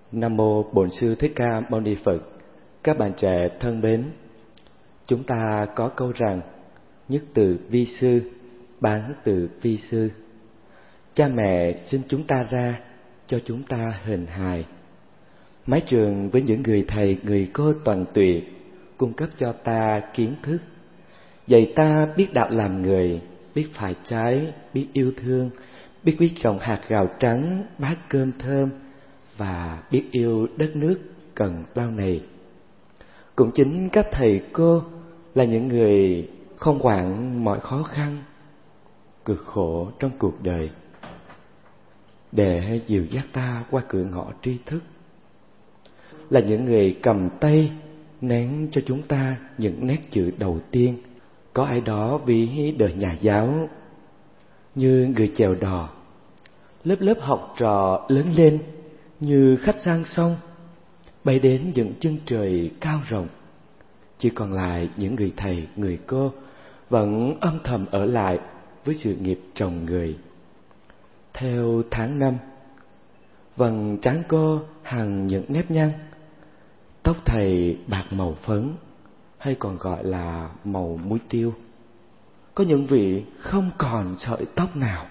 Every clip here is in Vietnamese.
Nam mô Bổn Sư Thích Ca Mâu Ni Phật. Các bạn trẻ thân mến, chúng ta có câu rằng nhất từ vi sư, bán từ vi sư. Cha mẹ sinh chúng ta ra cho chúng ta hình hài. Mái trường với những người thầy, người cô toàn tuyệt cung cấp cho ta kiến thức, dạy ta biết đạo làm người, biết phải trái, biết yêu thương, biết quý trọng hạt gạo trắng, bát cơm thơm và biết yêu đất nước cần lao này. Cũng chính các thầy cô là những người không quản mọi khó khăn, cực khổ trong cuộc đời để dìu dắt ta qua cửa ngõ tri thức, là những người cầm tay nén cho chúng ta những nét chữ đầu tiên. Có ai đó ví đời nhà giáo như người chèo đò, lớp lớp học trò lớn lên như khách sang sông, bay đến những chân trời cao rộng. Chỉ còn lại những người thầy, người cô vẫn âm thầm ở lại với sự nghiệp trồng người. Theo tháng năm, vầng trán cô hằn những nếp nhăn, tóc thầy bạc màu phấn, hay còn gọi là màu muối tiêu. Có những vị không còn sợi tóc nào,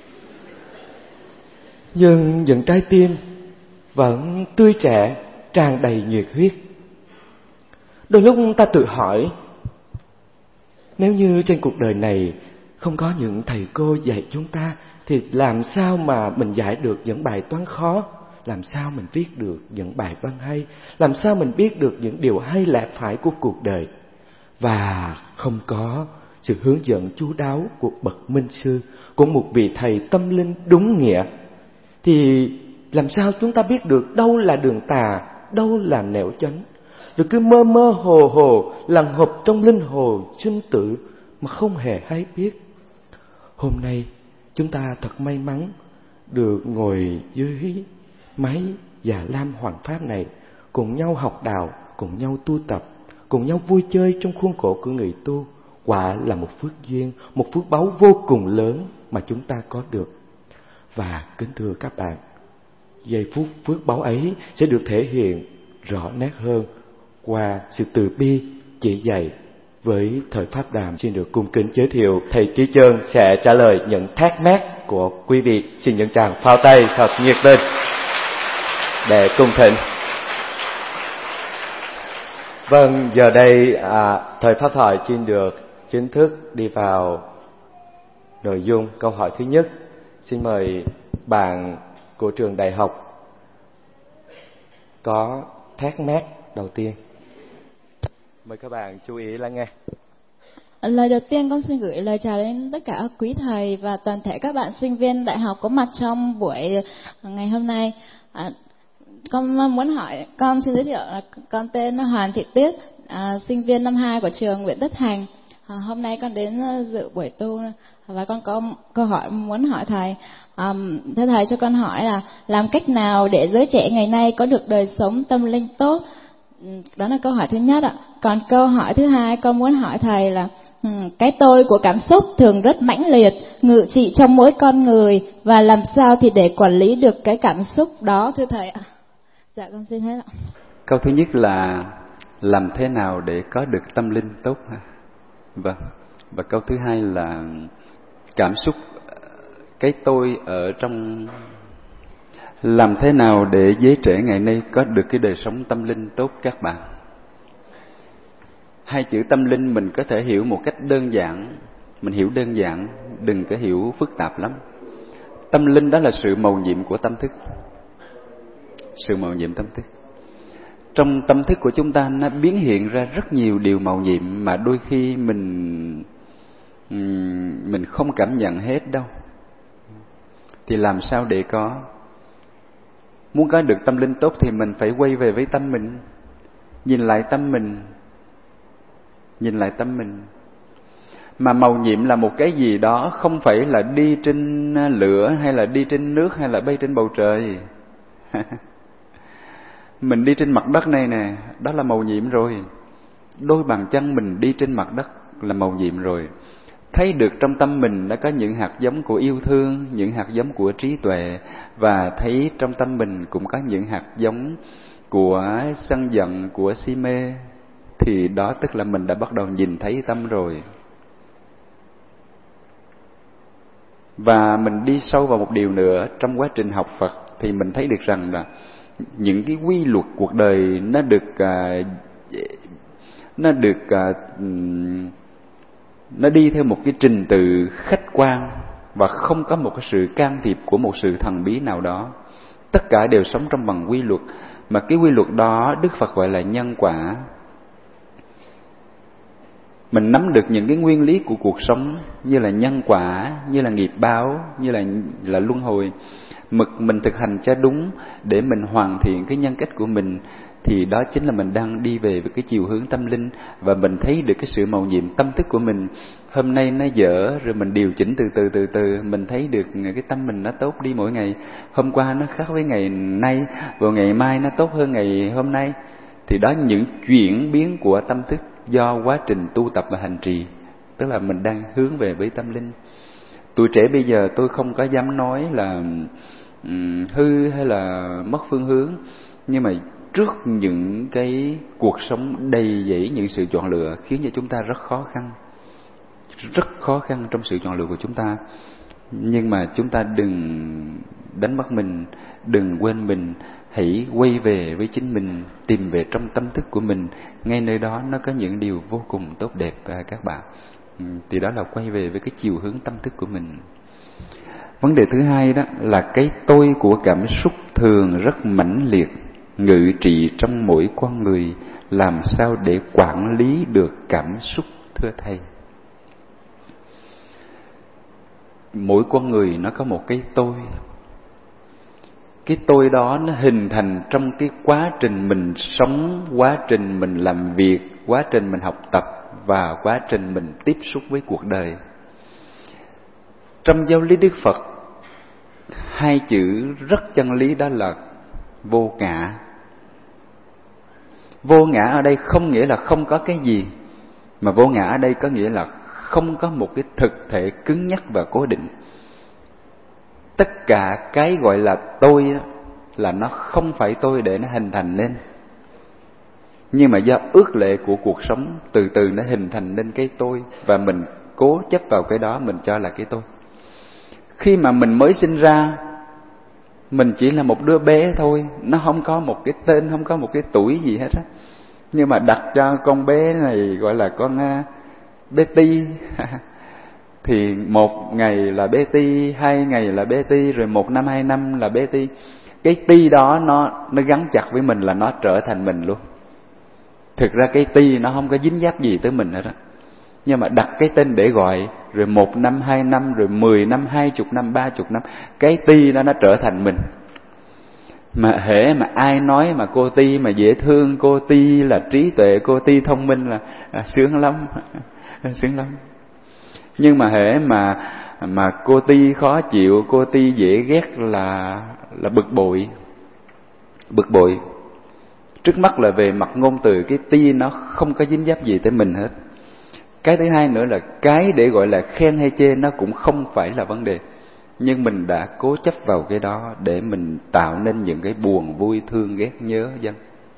nhưng những trái tim vẫn tươi trẻ, tràn đầy nhiệt huyết. Đôi lúc ta tự hỏi, nếu như trên cuộc đời này không có những thầy cô dạy chúng ta, thì làm sao mà mình giải được những bài toán khó? Làm sao mình viết được những bài văn hay? Làm sao mình biết được những điều hay lẽ phải của cuộc đời? Và không có sự hướng dẫn chu đáo của bậc minh sư, của một vị thầy tâm linh đúng nghĩa, thì làm sao chúng ta biết được đâu là đường tà, đâu là nẻo chánh? Rồi cứ mơ mơ hồ hồ, lằng hộp trong linh hồ sinh tử mà không hề hay biết. Hôm nay chúng ta thật may mắn được ngồi dưới mái Già Lam Hoàng Pháp này, cùng nhau học đạo, cùng nhau tu tập, cùng nhau vui chơi trong khuôn khổ của người tu. Quả là một phước duyên, một phước báu vô cùng lớn mà chúng ta có được. Và kính thưa các bạn, giây phút phước báu ấy sẽ được thể hiện rõ nét hơn qua sự từ bi chỉ dạy với thời Pháp Đàm. Xin được cung kính giới thiệu thầy Trí Chơn sẽ trả lời những thắc mắc của quý vị. Xin những tràng pháo tay thật nhiệt tình để cung thỉnh. Vâng, giờ đây thời Pháp Thoại xin được chính thức đi vào nội dung câu hỏi thứ nhất. Xin mời bạn của trường đại học có thắc mắc đầu tiên. Mời các bạn chú ý lắng nghe. Lời đầu tiên con xin gửi lời chào đến tất cả quý thầy và toàn thể các bạn sinh viên đại học có mặt trong buổi ngày hôm nay. Con muốn hỏi, con xin giới thiệu là con tên Hoàng Thị Tuyết, sinh viên năm 2 của trường Nguyễn Tất Thành. Hôm nay con đến dự buổi tu và con có câu hỏi muốn hỏi thầy. Thưa thầy, cho con hỏi là làm cách nào để giới trẻ ngày nay có được đời sống tâm linh tốt? Đó là câu hỏi thứ nhất ạ. Còn câu hỏi thứ hai con muốn hỏi thầy là cái tôi của cảm xúc thường rất mãnh liệt, ngự trị trong mỗi con người, và làm sao thì để quản lý được cái cảm xúc đó thưa thầy ạ? Dạ con xin hết ạ. Câu thứ nhất là làm thế nào để có được tâm linh tốt ha? Vâng. Và câu thứ hai là cảm xúc, cái tôi ở trong, làm thế nào để giới trẻ ngày nay có được cái đời sống tâm linh tốt các bạn? Hai chữ tâm linh mình có thể hiểu một cách đơn giản, mình hiểu đơn giản, đừng có hiểu phức tạp lắm. Tâm linh đó là sự mầu nhiệm của tâm thức. Sự mầu nhiệm tâm thức. Trong tâm thức của chúng ta nó biến hiện ra rất nhiều điều mầu nhiệm mà đôi khi mình không cảm nhận hết đâu. Thì làm sao để có? Muốn có được tâm linh tốt thì mình phải quay về với tâm mình, nhìn lại tâm mình, nhìn lại tâm mình. Mà mầu nhiệm là một cái gì đó, không phải là đi trên lửa hay là đi trên nước hay là bay trên bầu trời. Mình đi trên mặt đất này nè, đó là mầu nhiệm rồi. Đôi bàn chân mình đi trên mặt đất là mầu nhiệm rồi. thấy được trong tâm mình nó có những hạt giống của yêu thương, những hạt giống của trí tuệ, và thấy trong tâm mình cũng có những hạt giống của sân giận, của si mê, thì đó tức là mình đã bắt đầu nhìn thấy tâm rồi. Và mình đi sâu vào một điều nữa, trong quá trình học Phật thì mình thấy được rằng là những cái quy luật cuộc đời nó đi theo một cái trình tự khách quan, và không có một cái sự can thiệp của một sự thần bí nào đó. Tất cả đều sống trong bằng quy luật, mà cái quy luật đó Đức Phật gọi là nhân quả. Mình nắm được những cái nguyên lý của cuộc sống như là nhân quả, như là nghiệp báo, như là luân hồi, mình thực hành cho đúng để mình hoàn thiện cái nhân cách của mình, thì đó chính là mình đang đi về với cái chiều hướng tâm linh. Và mình thấy được cái sự màu nhiệm tâm thức của mình. Hôm nay nó dở, rồi mình điều chỉnh từ từ, mình thấy được cái tâm mình nó tốt đi mỗi ngày. Hôm qua nó khác với ngày nay, vào ngày mai nó tốt hơn ngày hôm nay. Thì đó những chuyển biến của tâm thức do quá trình tu tập và hành trì, tức là mình đang hướng về với tâm linh. Tuổi trẻ bây giờ tôi không có dám nói là hư hay là mất phương hướng, nhưng mà trước những cái cuộc sống đầy dẫy những sự chọn lựa khiến cho chúng ta rất khó khăn trong sự chọn lựa của chúng ta. Nhưng mà chúng ta đừng đánh mất mình, đừng quên mình, hãy quay về với chính mình, tìm về trong tâm thức của mình. Ngay nơi đó nó có những điều vô cùng tốt đẹp các bạn. Thì đó là quay về với cái chiều hướng tâm thức của mình. Vấn đề thứ hai đó là cái tôi của cảm xúc thường rất mãnh liệt, ngự trị trong mỗi con người. Làm sao để quản lý được cảm xúc thưa thầy? Mỗi con người nó có một cái tôi. Cái tôi đó nó hình thành trong cái quá trình mình sống, quá trình mình làm việc, quá trình mình học tập và quá trình mình tiếp xúc với cuộc đời. Trong giáo lý Đức Phật, hai chữ rất chân lý đó là vô ngã. Vô ngã ở đây không nghĩa là không có cái gì, mà vô ngã ở đây có nghĩa là không có một cái thực thể cứng nhắc và cố định. Tất cả cái gọi là tôi đó, là nó không phải tôi để nó hình thành nên, nhưng mà do ước lệ của cuộc sống từ từ nó hình thành nên cái tôi, và mình cố chấp vào cái đó, mình cho là cái tôi. Khi mà mình mới sinh ra, mình chỉ là một đứa bé thôi, nó không có một cái tên, không có một cái tuổi gì hết á. Nhưng mà đặt cho con bé này gọi là con bé Ti thì một ngày là bé Ti, 2 ngày là bé Ti, rồi 1 năm 2 năm là bé Ti. Cái Ti đó nó gắn chặt với mình là nó trở thành mình luôn. Thực ra cái Ti nó không có dính dáp gì tới mình hết á, nhưng mà đặt cái tên để gọi, rồi 1 năm 2 năm, rồi 10 năm, 20 năm, 30 năm, cái Ti đó nó trở thành mình. Mà hễ mà ai nói mà cô Ti mà dễ thương, cô Ti là trí tuệ, cô Ti thông minh là sướng lắm, sướng lắm. Nhưng mà hễ mà cô Ti khó chịu, cô Ti dễ ghét là bực bội. Trước mắt là về mặt ngôn từ, cái Ti nó không có dính dáp gì tới mình hết. Cái thứ hai nữa là cái để gọi là khen hay chê nó cũng không phải là vấn đề, nhưng mình đã cố chấp vào cái đó để mình tạo nên những cái buồn, vui, thương, ghét, nhớ dân.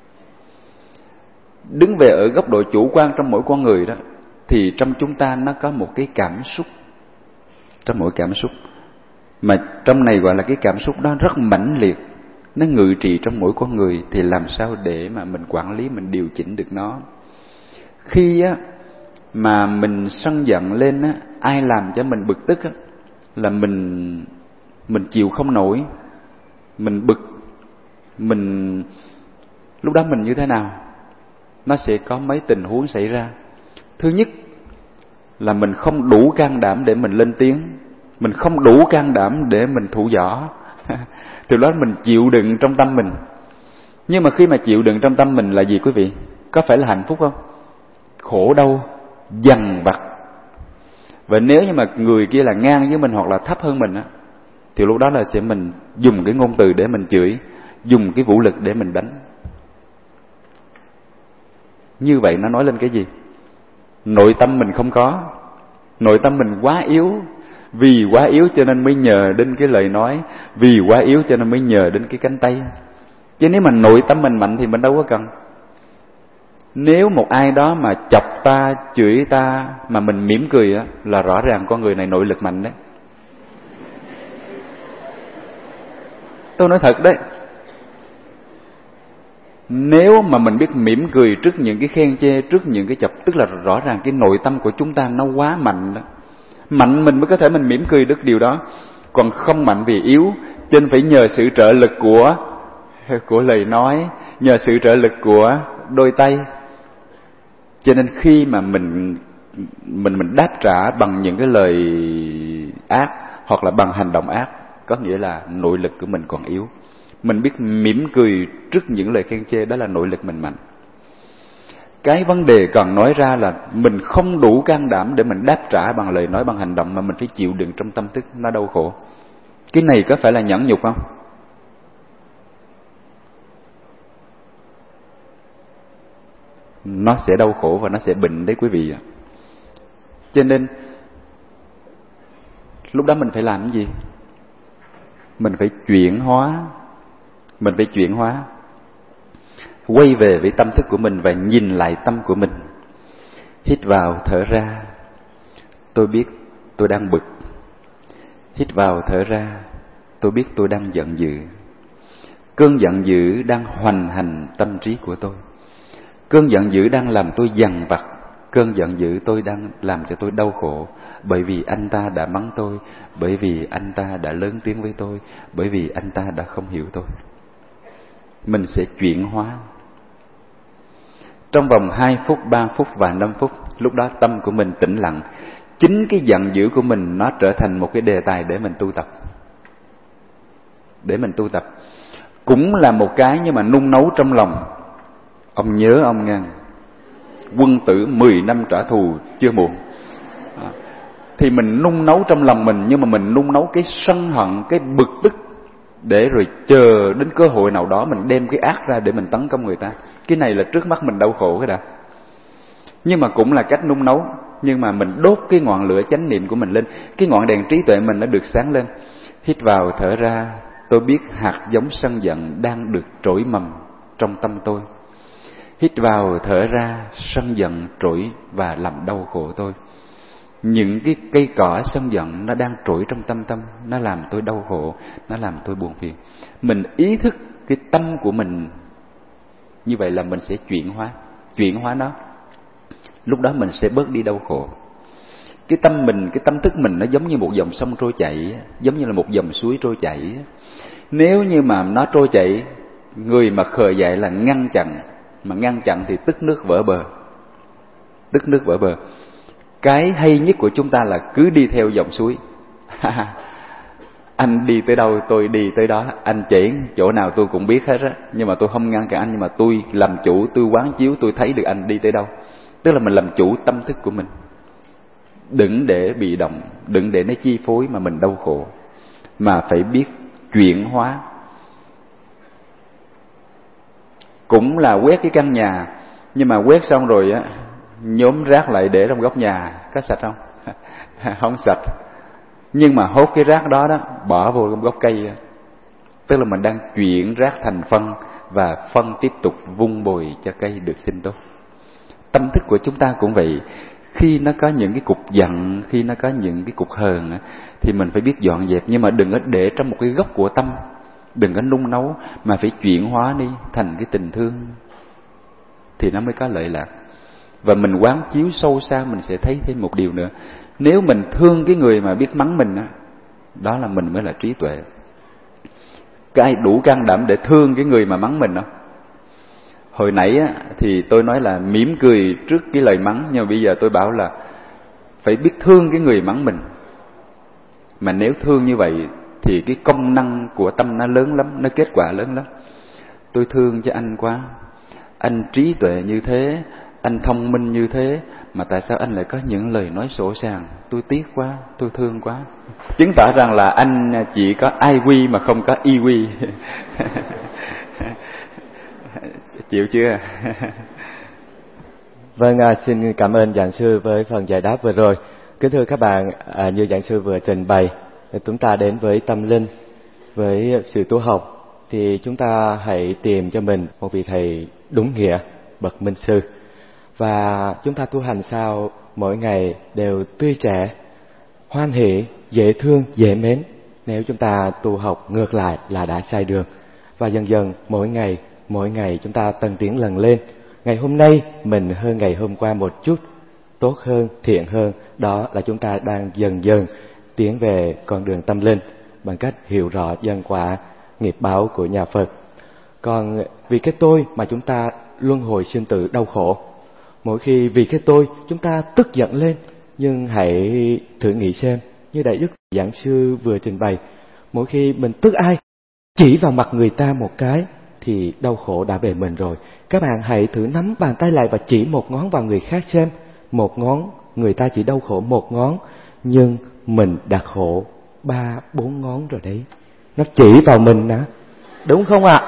Đứng về ở góc độ chủ quan trong mỗi con người đó, thì trong chúng ta nó có một cái cảm xúc, trong mỗi cảm xúc, mà trong này gọi là cái cảm xúc đó rất mãnh liệt, nó ngự trị trong mỗi con người. Thì làm sao để mà mình quản lý, mình điều chỉnh được nó? Khi á mà mình sân giận lên á, ai làm cho mình bực tức á, là mình chịu không nổi, mình bực, lúc đó mình như thế nào? Nó sẽ có mấy tình huống xảy ra. Thứ nhất là mình không đủ can đảm để mình lên tiếng, mình không đủ can đảm để mình thụ võ. Từ đó mình chịu đựng trong tâm mình. Nhưng mà khi mà chịu đựng trong tâm mình là gì quý vị? Có phải là hạnh phúc không? Khổ đau, dằn vặt. Và nếu như mà người kia là ngang với mình hoặc là thấp hơn mình á, thì lúc đó là mình dùng cái ngôn từ để mình chửi, dùng cái vũ lực để mình đánh. Như vậy nó nói lên cái gì? Nội tâm mình không có, Nội tâm mình quá yếu, vì quá yếu cho nên mới nhờ đến cái lời nói, vì quá yếu cho nên mới nhờ đến cái cánh tay. Chứ nếu mà nội tâm mình mạnh thì mình đâu có cần. Nếu một ai đó mà chọc ta, chửi ta mà mình mỉm cười á, là rõ ràng con người này nội lực mạnh đấy. Tôi nói thật đấy. Nếu mà mình biết mỉm cười trước những cái khen chê, trước những cái chọc, tức là rõ ràng cái nội tâm của chúng ta nó quá mạnh đó. Mạnh mình mới có thể mình mỉm cười được điều đó. Còn không mạnh vì yếu, cho nên phải nhờ sự trợ lực của lời nói, nhờ sự trợ lực của đôi tay. Cho nên khi mà mình đáp trả bằng những cái lời ác hoặc là bằng hành động ác, có nghĩa là nội lực của mình còn yếu. Mình biết mỉm cười trước những lời khen chê, đó là nội lực mình mạnh. Cái vấn đề cần nói ra là mình không đủ can đảm để mình đáp trả bằng lời nói, bằng hành động, mà mình phải chịu đựng trong tâm thức, nó đau khổ. Cái này có phải là nhẫn nhục không? Nó sẽ đau khổ và nó sẽ bệnh đấy quý vị ạ. Cho nên lúc đó mình phải làm cái gì? Mình phải chuyển hóa. Mình phải chuyển hóa, quay về với tâm thức của mình và nhìn lại tâm của mình. Hít vào thở ra, tôi biết tôi đang bực. Hít vào thở ra, tôi biết tôi đang giận dữ. Cơn giận dữ đang hoành hành tâm trí của tôi. Cơn giận dữ đang làm tôi dằn vặt. Cơn giận dữ tôi đang làm cho tôi đau khổ. Bởi vì anh ta đã mắng tôi, bởi vì anh ta đã lớn tiếng với tôi, bởi vì anh ta đã không hiểu tôi. Mình sẽ chuyển hóa. Trong vòng 2 phút, 3 phút và 5 phút, lúc đó tâm của mình tĩnh lặng. Chính cái giận dữ của mình nó trở thành một cái đề tài để mình tu tập. Để mình tu tập. Cũng là một cái nhưng mà nung nấu trong lòng. Ông nhớ ông nghe, quân tử 10 năm trả thù chưa muộn. Thì mình nung nấu trong lòng mình, nhưng mà mình nung nấu cái sân hận, cái bực tức, để rồi chờ đến cơ hội nào đó mình đem cái ác ra để mình tấn công người ta. Cái này là trước mắt mình đau khổ cái đã. Nhưng mà cũng là cách nung nấu. Nhưng mà mình đốt cái ngọn lửa chánh niệm của mình lên. Cái ngọn đèn trí tuệ mình nó được sáng lên. Hít vào thở ra, tôi biết hạt giống sân giận đang được trỗi mầm trong tâm tôi. Hít vào thở ra, sân giận trỗi và làm đau khổ tôi. Những cái cây cỏ sân giận nó đang trỗi trong tâm, nó làm tôi đau khổ, nó làm tôi buồn phiền. Mình ý thức cái tâm của mình, như vậy là mình sẽ chuyển hóa nó. Lúc đó mình sẽ bớt đi đau khổ. Cái tâm mình, cái tâm thức mình nó giống như một dòng sông trôi chảy, giống như là một dòng suối trôi chảy. Nếu như mà nó trôi chảy, người mà khờ dại là ngăn chặn, mà ngăn chặn thì tức nước vỡ bờ. Tức nước vỡ bờ. Cái hay nhất của chúng ta là cứ đi theo dòng suối. Anh đi tới đâu tôi đi tới đó, anh chỉ chỗ nào tôi cũng biết hết á, nhưng mà tôi không ngăn cản anh, nhưng mà tôi làm chủ, tôi quán chiếu, tôi thấy được anh đi tới đâu. Tức là mình làm chủ tâm thức của mình. Đừng để bị động, đừng để nó chi phối mà mình đau khổ, mà phải biết chuyển hóa. Cũng là quét cái căn nhà, nhưng mà quét xong rồi á, nhóm rác lại để trong góc nhà, có sạch không? Không sạch. Nhưng mà hốt cái rác đó đó, bỏ vô trong gốc cây. Tức là mình đang chuyển rác thành phân, và phân tiếp tục vun bồi cho cây được sinh tốt. Tâm thức của chúng ta cũng vậy. Khi nó có những cái cục giận, khi nó có những cái cục hờn, thì mình phải biết dọn dẹp. Nhưng mà đừng có để trong một cái góc của tâm, đừng có nung nấu, mà phải chuyển hóa đi thành cái tình thương, thì nó mới có lợi lạc. Và mình quán chiếu sâu xa, mình sẽ thấy thêm một điều nữa. Nếu mình thương cái người mà biết mắng mình, đó là mình mới là trí tuệ. Có ai đủ can đảm để thương cái người mà mắng mình không? Hồi nãy thì tôi nói là mỉm cười trước cái lời mắng, nhưng mà bây giờ tôi bảo là phải biết thương cái người mắng mình. Mà nếu thương như vậy thì cái công năng của tâm nó lớn lắm, nó kết quả lớn lắm. Tôi thương cho anh quá, anh trí tuệ như thế, anh thông minh như thế, mà tại sao anh lại có những lời nói sỗ sàng? Tôi tiếc quá, tôi thương quá. Chứng tỏ rằng là anh chỉ có IQ mà không có EQ. Chịu chưa? Vâng, xin cảm ơn giảng sư với phần giải đáp vừa rồi. Kính thưa các bạn, như giảng sư vừa trình bày, chúng ta đến với tâm linh, với sự tu học, thì chúng ta hãy tìm cho mình một vị thầy đúng nghĩa, bậc minh sư. Và chúng ta tu hành sao mỗi ngày đều tươi trẻ, hoan hỷ, dễ thương, dễ mến. Nếu chúng ta tu học ngược lại là đã sai đường. Và dần dần mỗi ngày chúng ta tăng tiến lần lên. Ngày hôm nay mình hơn ngày hôm qua một chút, tốt hơn, thiện hơn. Đó là chúng ta đang dần dần tiến về con đường tâm linh bằng cách hiểu rõ nhân quả, nghiệp báo của nhà Phật. Còn vì cái tôi mà chúng ta luân hồi sinh tử đau khổ. Mỗi khi vì cái tôi chúng ta tức giận lên, nhưng hãy thử nghĩ xem, như Đại Đức Giảng Sư vừa trình bày, mỗi khi mình tức ai, chỉ vào mặt người ta một cái thì đau khổ đã về mình rồi. Các bạn hãy thử nắm bàn tay lại và chỉ một ngón vào người khác xem. Một ngón, người ta chỉ đau khổ một ngón, nhưng mình đã khổ 3-4 ngón rồi đấy. Nó chỉ vào mình đó, đúng không ạ?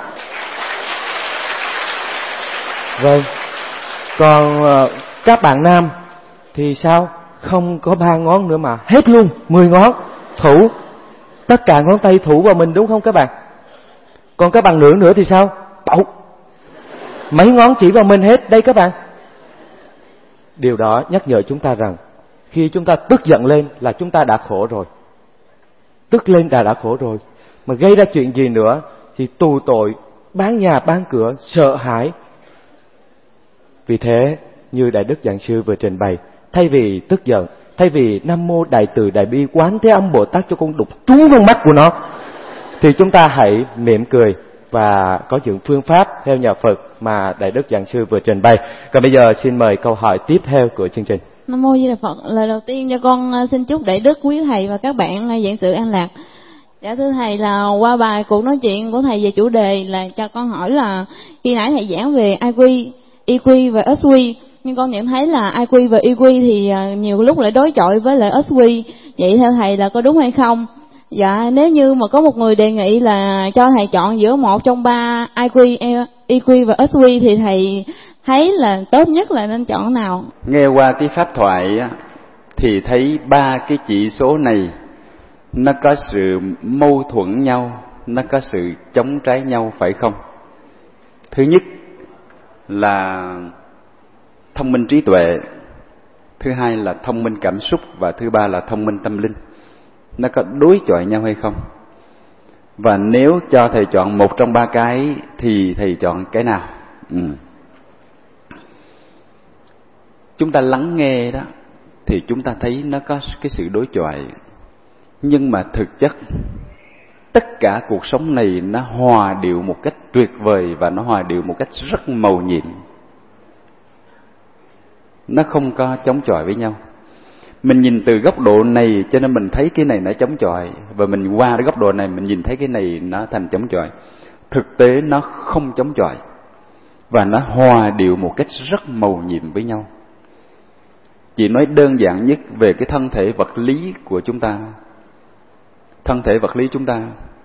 Vâng. Còn các bạn nam thì sao? Không có 3 ngón nữa mà hết luôn 10 ngón thủ, tất cả ngón tay thủ vào mình, đúng không các bạn? Còn các bạn nữ nữa thì sao? Bậu, mấy ngón chỉ vào mình hết đây các bạn. Điều đó nhắc nhở chúng ta rằng khi chúng ta tức giận lên là chúng ta đã khổ rồi. Tức lên đã khổ rồi, mà gây ra chuyện gì nữa thì tù tội, bán nhà bán cửa, sợ hãi. Vì thế, như Đại Đức Giảng Sư vừa trình bày, thay vì tức giận, thay vì Nam Mô Đại Từ Đại Bi Quán Thế Âm Bồ Tát cho con đục trúng con mắt của nó, thì chúng ta hãy mỉm cười và có những phương pháp theo nhà Phật mà Đại Đức Giảng Sư vừa trình bày. Còn bây giờ xin mời câu hỏi tiếp theo của chương trình. Nam Mô Di Đà Phật. Lời đầu tiên cho con xin chúc Đại Đức, quý thầy và các bạn giảng sự an lạc. Dạ thưa thầy, là qua bài cuộc nói chuyện của thầy về chủ đề là cho con hỏi là khi nãy thầy giảng về IQ, EQ và SQ, nhưng con nhận thấy là IQ và EQ thì nhiều lúc lại đối chọi với lại SQ. Vậy theo thầy là có đúng hay không? Dạ, nếu như mà có một người đề nghị là cho thầy chọn giữa một trong 3 IQ, EQ và SQ thì thầy thấy là tốt nhất là nên chọn nào? Nghe qua cái pháp thoại á, thì thấy 3 cái chỉ số này nó có sự mâu thuẫn nhau, nó có sự chống trái nhau, phải không? Thứ nhất là thông minh trí tuệ, thứ hai là thông minh cảm xúc, và thứ ba là thông minh tâm linh. Nó có đối chọi nhau hay không? Và nếu cho thầy chọn một trong 3 cái thì thầy chọn cái nào? Chúng ta lắng nghe đó thì chúng ta thấy nó có cái sự đối chọi. Nhưng mà thực chất tất cả cuộc sống này nó hòa điệu một cách tuyệt vời, và nó hòa điệu một cách rất mầu nhiệm. Nó không có chống chọi với nhau. Mình nhìn từ góc độ này cho nên mình thấy cái này nó chống chọi, và mình qua cái góc độ này mình nhìn thấy cái này nó thành chống chọi. Thực tế nó không chống chọi, và nó hòa điệu một cách rất mầu nhiệm với nhau. Chỉ nói đơn giản nhất về cái thân thể vật lý của chúng ta. Thân thể vật lý chúng ta,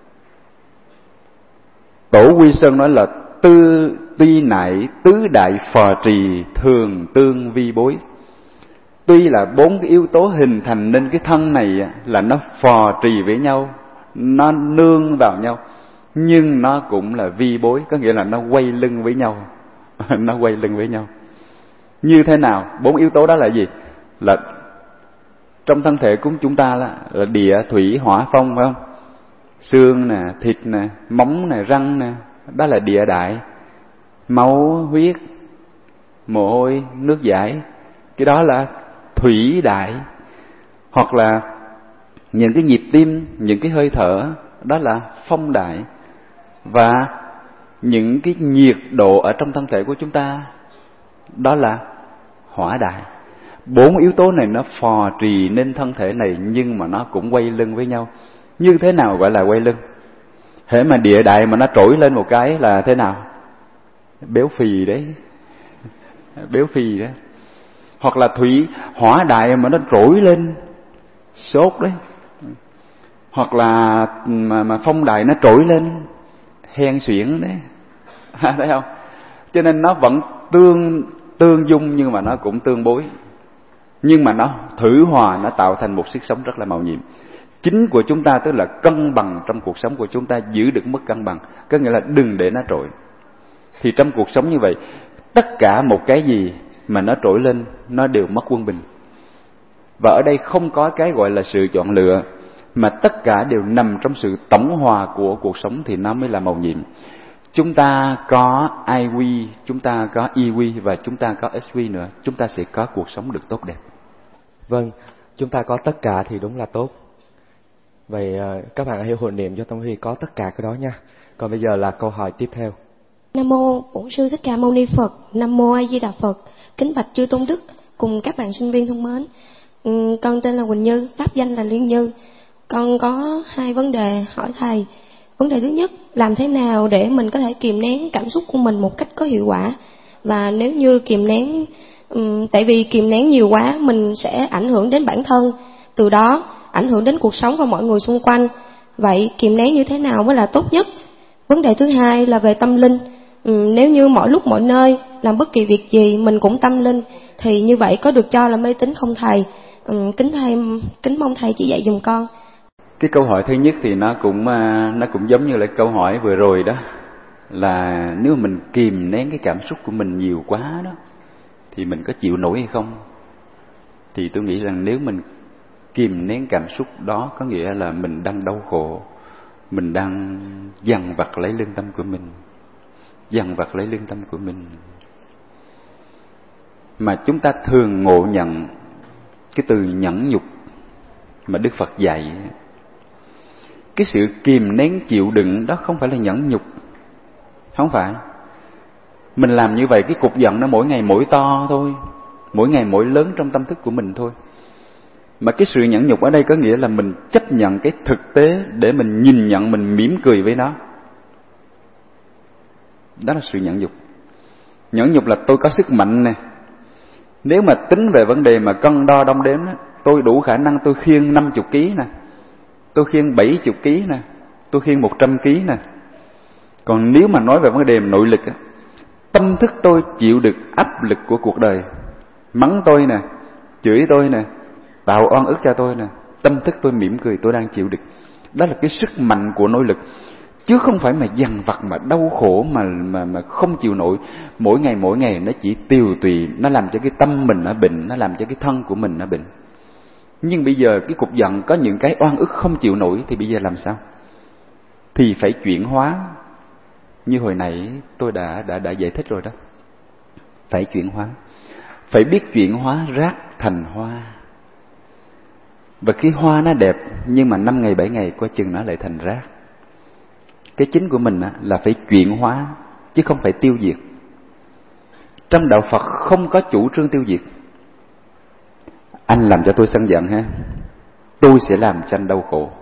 Tổ Quy Sơn nói là tuy nại tứ đại phò trì thường tương vi bối. Tuy là 4 cái yếu tố hình thành nên cái thân này là nó phò trì với nhau, nó nương vào nhau, nhưng nó cũng là vi bối, có nghĩa là nó quay lưng với nhau. Nó quay lưng với nhau. Như thế nào? 4 yếu tố đó là gì? Là trong thân thể của chúng ta là địa, thủy, hỏa, phong, phải không? Xương nè, thịt nè, móng nè, răng nè, đó là địa đại. Máu, huyết, mồ hôi, nước giải, cái đó là thủy đại. Hoặc là những cái nhịp tim, những cái hơi thở, đó là phong đại. Và những cái nhiệt độ ở trong thân thể của chúng ta, đó là hỏa đại. 4 yếu tố này nó phò trì nên thân thể này, nhưng mà nó cũng quay lưng với nhau. Như thế nào gọi là quay lưng? Hễ mà địa đại mà nó trỗi lên một cái là thế nào? Béo phì đấy. Béo phì đấy. Hoặc là thủy, hỏa đại mà nó trỗi lên, sốt đấy. Hoặc là mà phong đại nó trỗi lên, hen suyễn đấy. Thấy không? Cho nên nó vẫn tương dung, nhưng mà nó cũng tương bối. nhưng mà nó thử hòa, nó tạo thành một sức sống rất là màu nhiệm. Chính của chúng ta tức là cân bằng trong cuộc sống của chúng ta, giữ được mức cân bằng, có nghĩa là đừng để nó trội. Thì trong cuộc sống như vậy, tất cả một cái gì mà nó trỗi lên, nó đều mất quân bình. Và ở đây không có cái gọi là sự chọn lựa, mà tất cả đều nằm trong sự tổng hòa của cuộc sống thì nó mới là màu nhiệm. Chúng ta có IQ, chúng ta có EQ và chúng ta có SQ nữa, chúng ta sẽ có cuộc sống được tốt đẹp. Vâng, chúng ta có tất cả thì đúng là tốt. Vậy các bạn hãy hộ niệm cho Tông Huy có tất cả cái đó nha. Còn bây giờ là câu hỏi tiếp theo. Nam mô Bổn Sư Thích Ca Mâu Ni Phật. Nam mô A Di Đà Phật. Kính bạch chư tôn đức cùng các bạn sinh viên thân mến. Con tên là Quỳnh Như, pháp danh là Liên Như. Con có 2 vấn đề hỏi thầy. Vấn đề thứ nhất, làm thế nào để mình có thể kìm nén cảm xúc của mình một cách có hiệu quả? Và nếu như kìm nén, tại vì kìm nén nhiều quá mình sẽ ảnh hưởng đến bản thân, từ đó ảnh hưởng đến cuộc sống và mọi người xung quanh. Vậy kìm nén như thế nào mới là tốt nhất? Vấn đề thứ hai là về tâm linh. Nếu như mọi lúc mọi nơi làm bất kỳ việc gì mình cũng tâm linh thì như vậy có được cho là mê tín không thầy? Kính mong thầy chỉ dạy dùm con. Cái câu hỏi thứ nhất thì nó cũng giống như là câu hỏi vừa rồi đó, là nếu mình kìm nén cái cảm xúc của mình nhiều quá đó thì mình có chịu nổi hay không? Thì tôi nghĩ rằng nếu mình kìm nén cảm xúc đó có nghĩa là mình đang đau khổ, mình đang dằn vặt lấy lương tâm của mình, dằn vặt lấy lương tâm của mình. Mà chúng ta thường ngộ nhận cái từ nhẫn nhục mà Đức Phật dạy. Cái sự kìm nén chịu đựng đó không phải là nhẫn nhục, không phải. Mình làm như vậy cái cục giận nó mỗi ngày mỗi to thôi, mỗi ngày mỗi lớn trong tâm thức của mình thôi. Mà cái sự nhẫn nhục ở đây có nghĩa là mình chấp nhận cái thực tế để mình nhìn nhận, mình mỉm cười với nó. Đó là sự nhẫn nhục. Nhẫn nhục là tôi có sức mạnh nè. Nếu mà tính về vấn đề mà cân đo đong đếm đó, tôi đủ khả năng tôi khiêng 50 kg nè, tôi khiêng 70 kg nè, tôi khiêng 100 kg nè. Còn nếu mà nói về vấn đề nội lực á, tâm thức tôi chịu được áp lực của cuộc đời, mắng tôi nè, chửi tôi nè, tạo oan ức cho tôi nè, tâm thức tôi mỉm cười, tôi đang chịu được. Đó là cái sức mạnh của nội lực, chứ không phải mà dằn vặt, mà đau khổ, mà không chịu nổi. Mỗi ngày nó chỉ tiều tùy, nó làm cho cái tâm mình nó bệnh, nó làm cho cái thân của mình nó bệnh. Nhưng bây giờ cái cục giận có những cái oan ức không chịu nổi thì bây giờ làm sao? Thì phải chuyển hóa. Như hồi nãy tôi đã giải thích rồi đó. Phải chuyển hóa. Phải biết chuyển hóa rác thành hoa. Và cái hoa nó đẹp, nhưng mà 5 ngày 7 ngày coi chừng nó lại thành rác. Cái chính của mình là phải chuyển hóa, chứ không phải tiêu diệt. Trong đạo Phật không có chủ trương tiêu diệt. Anh làm cho tôi sân giận ha, tôi sẽ làm cho anh đau khổ.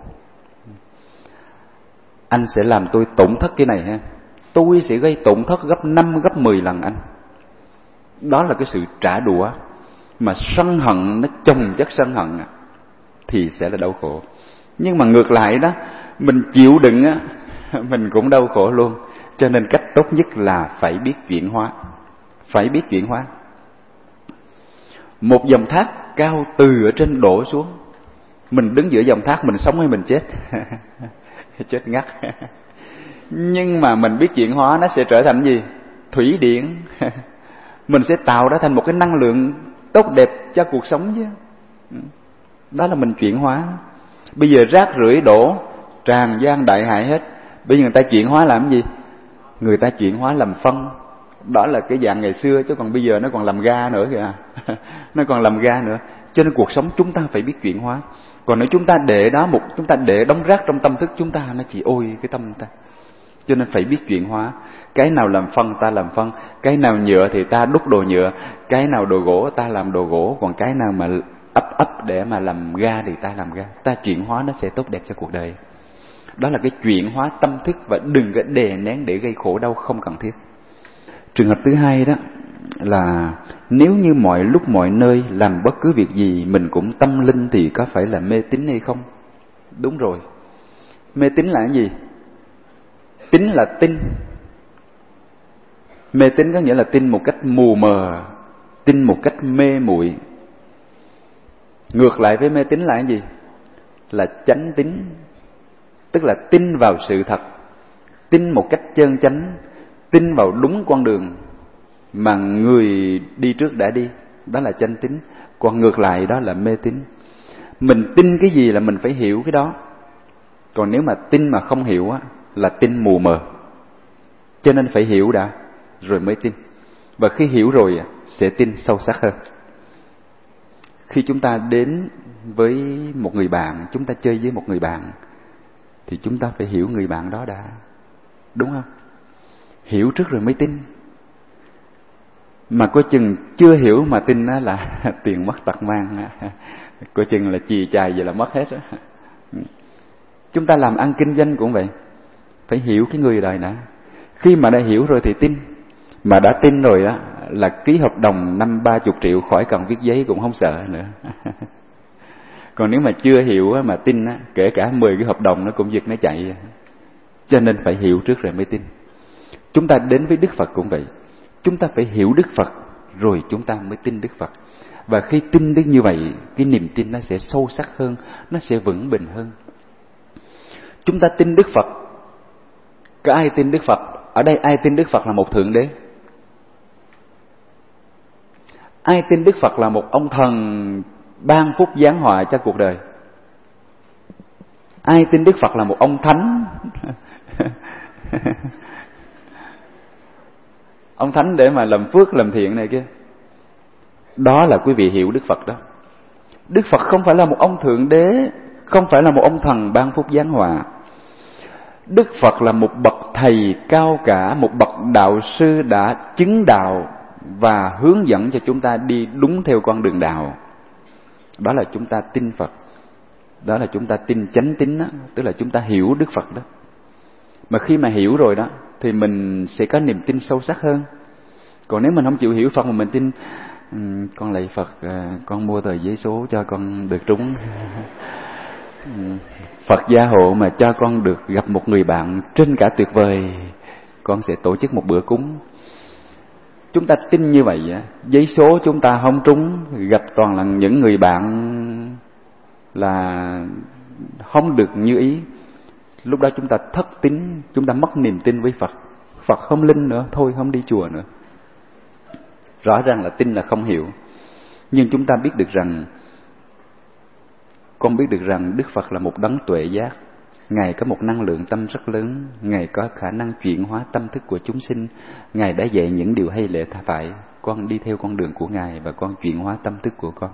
Anh sẽ làm tôi tổn thất cái này ha, tôi sẽ gây tổn thất gấp 5, gấp 10 lần anh. Đó là cái sự trả đũa. Mà sân hận nó chồng chất sân hận thì sẽ là đau khổ. Nhưng mà ngược lại đó, mình chịu đựng á, mình cũng đau khổ luôn. Cho nên cách tốt nhất là phải biết chuyển hóa. Phải biết chuyển hóa. Một dòng thác cao từ ở trên đổ xuống, mình đứng giữa dòng thác, mình sống hay mình chết? Chết ngắt. Nhưng mà mình biết chuyển hóa, nó sẽ trở thành gì? Thủy điển. Mình sẽ tạo ra thành một cái năng lượng tốt đẹp cho cuộc sống chứ. Đó là mình chuyển hóa. Bây giờ rác rưởi đổ tràn gian đại hại hết. Bây giờ người ta chuyển hóa làm gì? Người ta chuyển hóa làm phân. Đó là cái dạng ngày xưa, chứ còn bây giờ nó còn làm ga nữa kìa. Nó còn làm ga nữa. Cho nên cuộc sống chúng ta phải biết chuyển hóa. Còn nếu chúng ta để đó chúng ta để đống rác trong tâm thức chúng ta, nó chỉ ôi cái tâm ta. Cho nên phải biết chuyển hóa. Cái nào làm phân ta làm phân, cái nào nhựa thì ta đúc đồ nhựa, cái nào đồ gỗ ta làm đồ gỗ, còn cái nào mà ấp để mà làm ga thì ta làm ga. Ta chuyển hóa nó sẽ tốt đẹp cho cuộc đời. Đó là cái chuyển hóa tâm thức, và đừng có đè nén để gây khổ đau không cần thiết. Trường hợp thứ hai đó là nếu như mọi lúc mọi nơi làm bất cứ việc gì mình cũng tâm linh thì có phải là mê tín hay không? Đúng rồi. Mê tín là cái gì? Tín là tin. Mê tín có nghĩa là tin một cách mù mờ, tin một cách mê muội. Ngược lại với mê tín là cái gì? Là chánh tín, tức là tin vào sự thật, tin một cách chân chánh, tin vào đúng con đường mà người đi trước đã đi, đó là chánh tín. Còn ngược lại đó là mê tín. Mình tin cái gì là mình phải hiểu cái đó. Còn nếu mà tin mà không hiểu á, là tin mù mờ. Cho nên phải hiểu đã, rồi mới tin. Và khi hiểu rồi sẽ tin sâu sắc hơn. Khi chúng ta đến với một người bạn, chúng ta chơi với một người bạn, thì chúng ta phải hiểu người bạn đó đã, đúng không? Hiểu trước rồi mới tin. Mà coi chừng chưa hiểu mà tin á là tiền mất tật mang, coi chừng là chì chài vậy là mất hết á. Chúng ta làm ăn kinh doanh cũng vậy, phải hiểu cái người đời đã. Khi mà đã hiểu rồi thì tin. Mà đã tin rồi đó là ký hợp đồng 50-30 triệu khỏi cần viết giấy cũng không sợ nữa. Còn nếu mà chưa hiểu mà tin á, kể cả 10 cái hợp đồng nó cũng giật nó chạy. Cho nên phải hiểu trước rồi mới tin. Chúng ta đến với Đức Phật cũng vậy. Chúng ta phải hiểu Đức Phật rồi chúng ta mới tin Đức Phật. Và khi tin đến như vậy, cái niềm tin nó sẽ sâu sắc hơn, nó sẽ vững bền hơn. Chúng ta tin Đức Phật. Có ai tin Đức Phật? Ở đây ai tin Đức Phật là một Thượng Đế? Ai tin Đức Phật là một ông thần ban phúc giáng họa cho cuộc đời? Ai tin Đức Phật là một ông thánh? Ông thánh để mà làm phước làm thiện này kia. Đó là quý vị hiểu Đức Phật đó. Đức Phật không phải là một ông Thượng Đế, không phải là một ông thần ban phúc giáng họa. Đức Phật là một bậc thầy cao cả, một bậc đạo sư đã chứng đạo và hướng dẫn cho chúng ta đi đúng theo con đường đạo. Đó là chúng ta tin Phật. Đó là chúng ta tin chánh tín đó, tức là chúng ta hiểu Đức Phật đó. Mà khi mà hiểu rồi đó thì mình sẽ có niềm tin sâu sắc hơn. Còn nếu mình không chịu hiểu Phật mà mình tin con lạy Phật, con mua tờ giấy số cho con được trúng. Phật gia hộ mà cho con được gặp một người bạn trên cả tuyệt vời, con sẽ tổ chức một bữa cúng. Chúng ta tin như vậy, giấy số chúng ta không trúng, gặp toàn là những người bạn là không được như ý. Lúc đó chúng ta thất tín, chúng ta mất niềm tin với Phật. Phật không linh nữa, thôi không đi chùa nữa. Rõ ràng là tin là không hiểu. Nhưng chúng ta biết được rằng, con biết được rằng Đức Phật là một đấng tuệ giác. Ngài có một năng lượng tâm rất lớn, Ngài có khả năng chuyển hóa tâm thức của chúng sinh. Ngài đã dạy những điều hay lẽ phải. Con đi theo con đường của Ngài và con chuyển hóa tâm thức của con.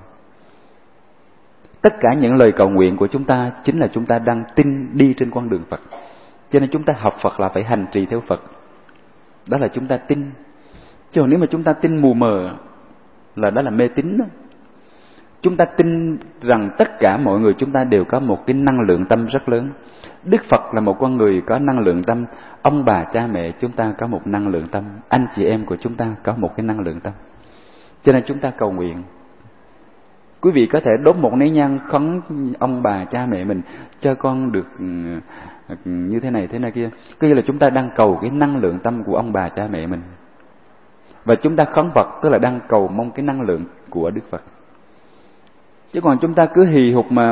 Tất cả những lời cầu nguyện của chúng ta chính là chúng ta đang tin đi trên con đường Phật. Cho nên chúng ta học Phật là phải hành trì theo Phật. Đó là chúng ta tin. Chứ nếu mà chúng ta tin mù mờ là đó là mê tín đó. Chúng ta tin rằng tất cả mọi người chúng ta đều có một cái năng lượng tâm rất lớn. Đức Phật là một con người có năng lượng tâm. Ông bà cha mẹ chúng ta có một năng lượng tâm. Anh chị em của chúng ta có một cái năng lượng tâm. Cho nên chúng ta cầu nguyện. Quý vị có thể đốt một nén nhang khấn ông bà cha mẹ mình cho con được như thế này thế này kia. Cứ như là chúng ta đang cầu cái năng lượng tâm của ông bà cha mẹ mình. Và chúng ta khấn Phật tức là đang cầu mong cái năng lượng của Đức Phật. Chứ còn chúng ta cứ hì hục mà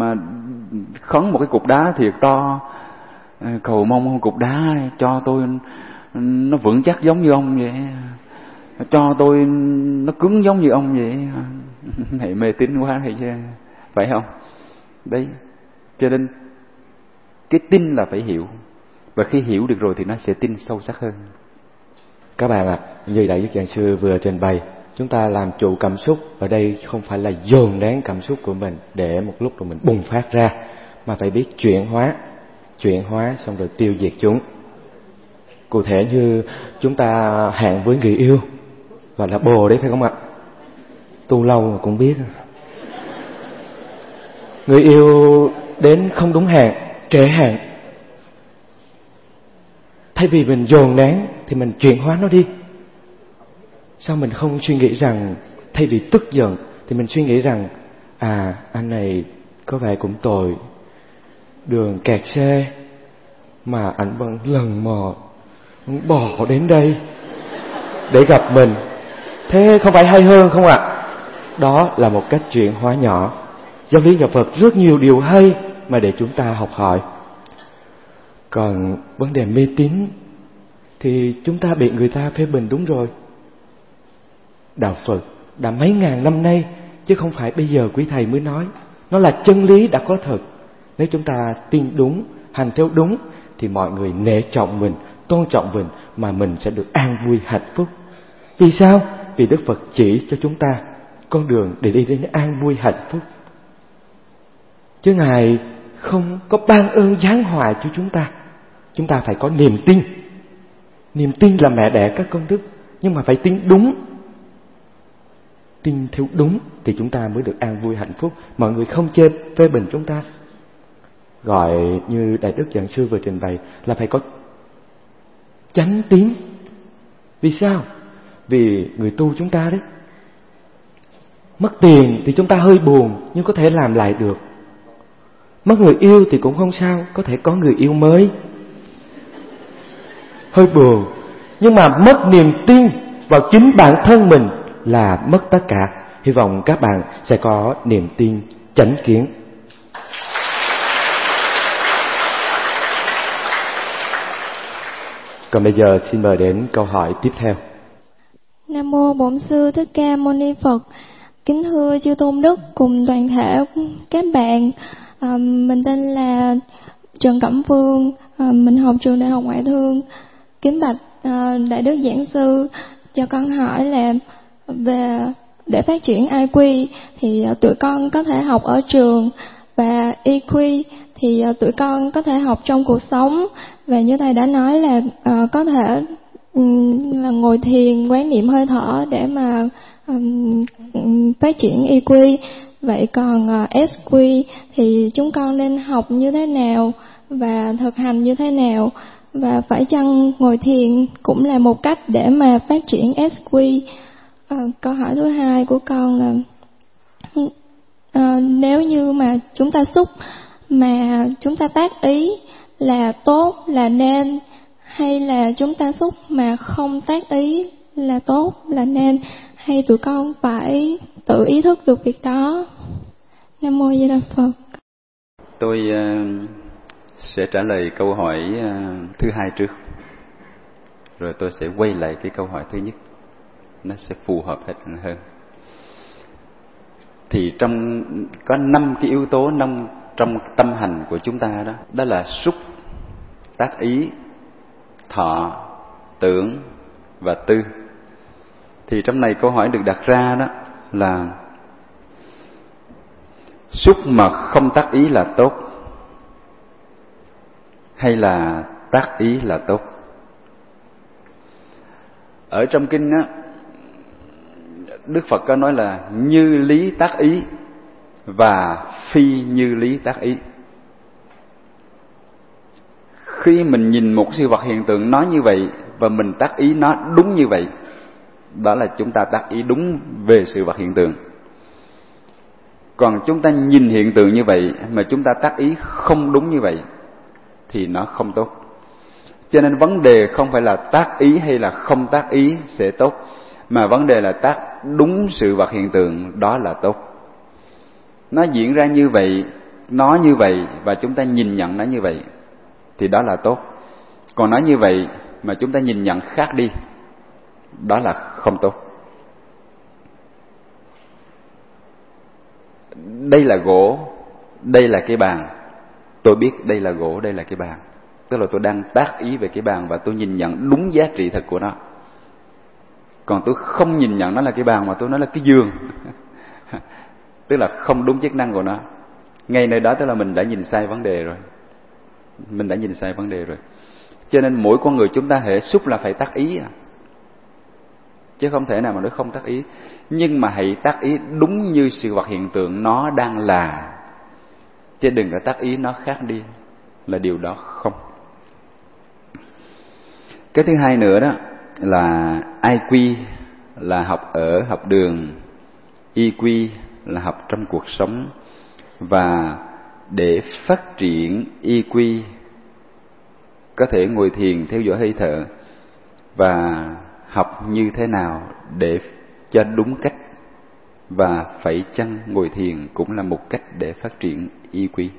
khấn một cái cục đá thiệt to, cầu mong cục đá cho tôi nó vững chắc giống như ông vậy, cho tôi nó cứng giống như ông vậy. Này mê tín quá hay chứ, phải không? Đấy, cho nên cái tin là phải hiểu. Và khi hiểu được rồi thì nó sẽ tin sâu sắc hơn. Các bạn ạ, như Đại Đức Giảng Sư vừa trình bày, chúng ta làm chủ cảm xúc ở đây không phải là dồn nén cảm xúc của mình để một lúc rồi mình bùng phát ra, mà phải biết chuyển hóa xong rồi tiêu diệt chúng. Cụ thể như chúng ta hẹn với người yêu, gọi là bồ đấy phải không ạ? Tu lâu mà cũng biết. Người yêu đến không đúng hẹn, trễ hẹn. Thay vì mình dồn nén thì mình chuyển hóa nó đi. Sao mình không suy nghĩ rằng, thay vì tức giận thì mình suy nghĩ rằng, anh này có vẻ cũng tội, đường kẹt xe mà anh vẫn lần mò bỏ đến đây để gặp mình, thế không phải hay hơn không ạ? Đó là một cách chuyển hóa nhỏ. Giáo lý nhà Phật rất nhiều điều hay mà để chúng ta học hỏi. Còn vấn đề mê tín thì chúng ta bị người ta phê bình đúng rồi. Đạo Phật đã mấy ngàn năm nay, chứ không phải bây giờ quý thầy mới nói. Nó là chân lý đã có thật. Nếu chúng ta tin đúng, hành theo đúng, thì mọi người nể trọng mình, tôn trọng mình, mà mình sẽ được an vui hạnh phúc. Vì sao? Vì Đức Phật chỉ cho chúng ta con đường để đi đến an vui hạnh phúc. Chứ Ngài không có ban ơn giáng họa cho chúng ta. Chúng ta phải có niềm tin. Niềm tin là mẹ đẻ các công đức, nhưng mà phải tin đúng. Tin theo đúng thì chúng ta mới được an vui hạnh phúc. Mọi người không phê bình chúng ta. Gọi như Đại Đức Giảng Sư vừa trình bày là phải có chánh tín. Vì sao? Vì người tu chúng ta đấy, mất tiền thì chúng ta hơi buồn, nhưng có thể làm lại được. Mất người yêu thì cũng không sao, có thể có người yêu mới. Hơi buồn, nhưng mà mất niềm tin vào chính bản thân mình là mất tất cả. Hy vọng các bạn sẽ có niềm tin chánh kiến. Còn bây giờ xin mời đến câu hỏi tiếp theo. Nam mô Bổn Sư Thích Ca Mâu Ni Phật. Kính thưa chư tôn đức cùng toàn thể các bạn, mình tên là Trần Cẩm Phương, mình học trường Đại học Ngoại thương. Kính bạch Đại Đức Giảng Sư, cho con hỏi là về để phát triển IQ thì tụi con có thể học ở trường, và EQ thì tụi con có thể học trong cuộc sống. Và như thầy đã nói là có thể là ngồi thiền, quán niệm hơi thở để mà phát triển EQ. Vậy còn SQ thì chúng con nên học như thế nào và thực hành như thế nào? Và phải chăng ngồi thiền cũng là một cách để mà phát triển SQ? Câu hỏi thứ hai của con là nếu như mà chúng ta xúc mà chúng ta tác ý là tốt, là nên, hay là chúng ta xúc mà không tác ý là tốt, là nên, hay tụi con phải tự ý thức được việc đó? Nam mô Di Đà Phật. Tôi sẽ trả lời câu hỏi thứ hai trước, rồi tôi sẽ quay lại cái câu hỏi thứ nhất, nó sẽ phù hợp hơn. Thì có 5 cái yếu tố trong tâm hành của chúng ta đó, đó là xúc, tác ý, thọ, tưởng và tư. Thì trong này câu hỏi được đặt ra đó là xúc mà không tác ý là tốt, hay là tác ý là tốt? Ở trong kinh á, Đức Phật có nói là như lý tác ý và phi như lý tác ý. Khi mình nhìn một sự vật hiện tượng nó như vậy và mình tác ý nó đúng như vậy, đó là chúng ta tác ý đúng về sự vật hiện tượng. Còn chúng ta nhìn hiện tượng như vậy mà chúng ta tác ý không đúng như vậy thì nó không tốt. Cho nên vấn đề không phải là tác ý hay là không tác ý sẽ tốt, mà vấn đề là tác đúng sự vật hiện tượng, đó là tốt. Nó diễn ra như vậy, nó như vậy, và chúng ta nhìn nhận nó như vậy thì đó là tốt. Còn nó như vậy mà chúng ta nhìn nhận khác đi, đó là không tốt. Đây là gỗ, đây là cái bàn. Tôi biết đây là gỗ, đây là cái bàn. Tức là tôi đang tác ý về cái bàn và tôi nhìn nhận đúng giá trị thật của nó. Còn tôi không nhìn nhận nó là cái bàn mà tôi nói là cái giường tức là không đúng chức năng của nó. Ngay nơi đó tức là mình đã nhìn sai vấn đề rồi. Mình đã nhìn sai vấn đề rồi. Cho nên mỗi con người chúng ta hễ xúc là phải tác ý, chứ không thể nào mà nói không tác ý. Nhưng mà hãy tác ý đúng như sự vật hiện tượng nó đang là, chứ đừng có tác ý nó khác đi, là điều đó không. Cái thứ hai nữa đó là IQ là học ở học đường, EQ là học trong cuộc sống. Và để phát triển EQ có thể ngồi thiền theo dõi hơi thở và học như thế nào để cho đúng cách và phải chăng ngồi thiền cũng là một cách để phát triển EQ.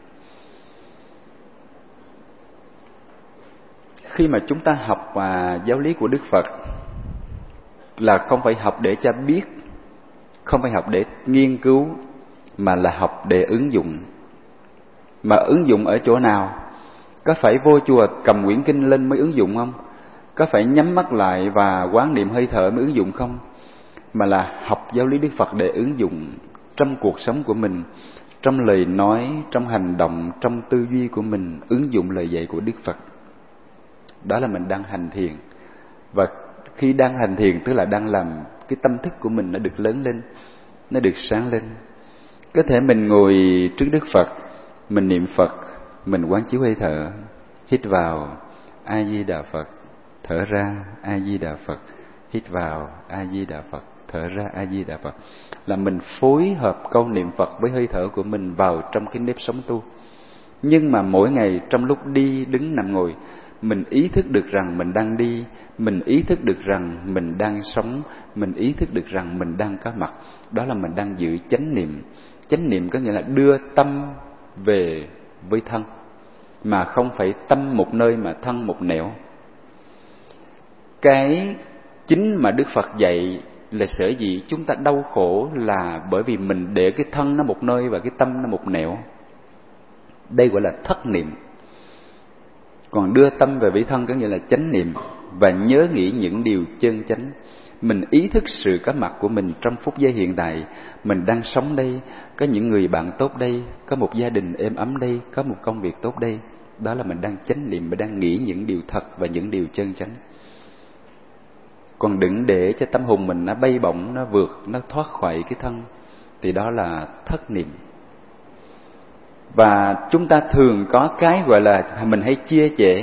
Khi mà chúng ta học giáo lý của Đức Phật là không phải học để cho biết, không phải học để nghiên cứu, mà là học để ứng dụng. Mà ứng dụng ở chỗ nào? Có phải vô chùa cầm quyển kinh lên mới ứng dụng không? Có phải nhắm mắt lại và quán niệm hơi thở mới ứng dụng không? Mà là học giáo lý Đức Phật để ứng dụng trong cuộc sống của mình, trong lời nói, trong hành động, trong tư duy của mình, ứng dụng lời dạy của Đức Phật. Đó là mình đang hành thiền. Và khi đang hành thiền tức là đang làm cái tâm thức của mình nó được lớn lên, nó được sáng lên. Có thể mình ngồi trước Đức Phật, mình niệm Phật, mình quán chiếu hơi thở, hít vào A Di Đà Phật, thở ra A Di Đà Phật, hít vào A Di Đà Phật, thở ra A Di Đà Phật. Là mình phối hợp câu niệm Phật với hơi thở của mình vào trong cái nếp sống tu. Nhưng mà mỗi ngày trong lúc đi, đứng, nằm, ngồi, mình ý thức được rằng mình đang đi, mình ý thức được rằng mình đang sống, mình ý thức được rằng mình đang có mặt. Đó là mình đang giữ chánh niệm. Chánh niệm có nghĩa là đưa tâm về với thân, mà không phải tâm một nơi mà thân một nẻo. Cái chính mà Đức Phật dạy là sở dĩ chúng ta đau khổ là bởi vì mình để cái thân nó một nơi và cái tâm nó một nẻo. Đây gọi là thất niệm. Còn đưa tâm về với thân có nghĩa là chánh niệm và nhớ nghĩ những điều chân chánh. Mình ý thức sự có mặt của mình trong phút giây hiện tại. Mình đang sống đây, có những người bạn tốt đây, có một gia đình êm ấm đây, có một công việc tốt đây. Đó là mình đang chánh niệm, mình đang nghĩ những điều thật và những điều chân chánh. Còn đừng để cho tâm hồn mình nó bay bổng, nó vượt, nó thoát khỏi cái thân, thì đó là thất niệm. Và chúng ta thường có cái gọi là mình hay chia chệ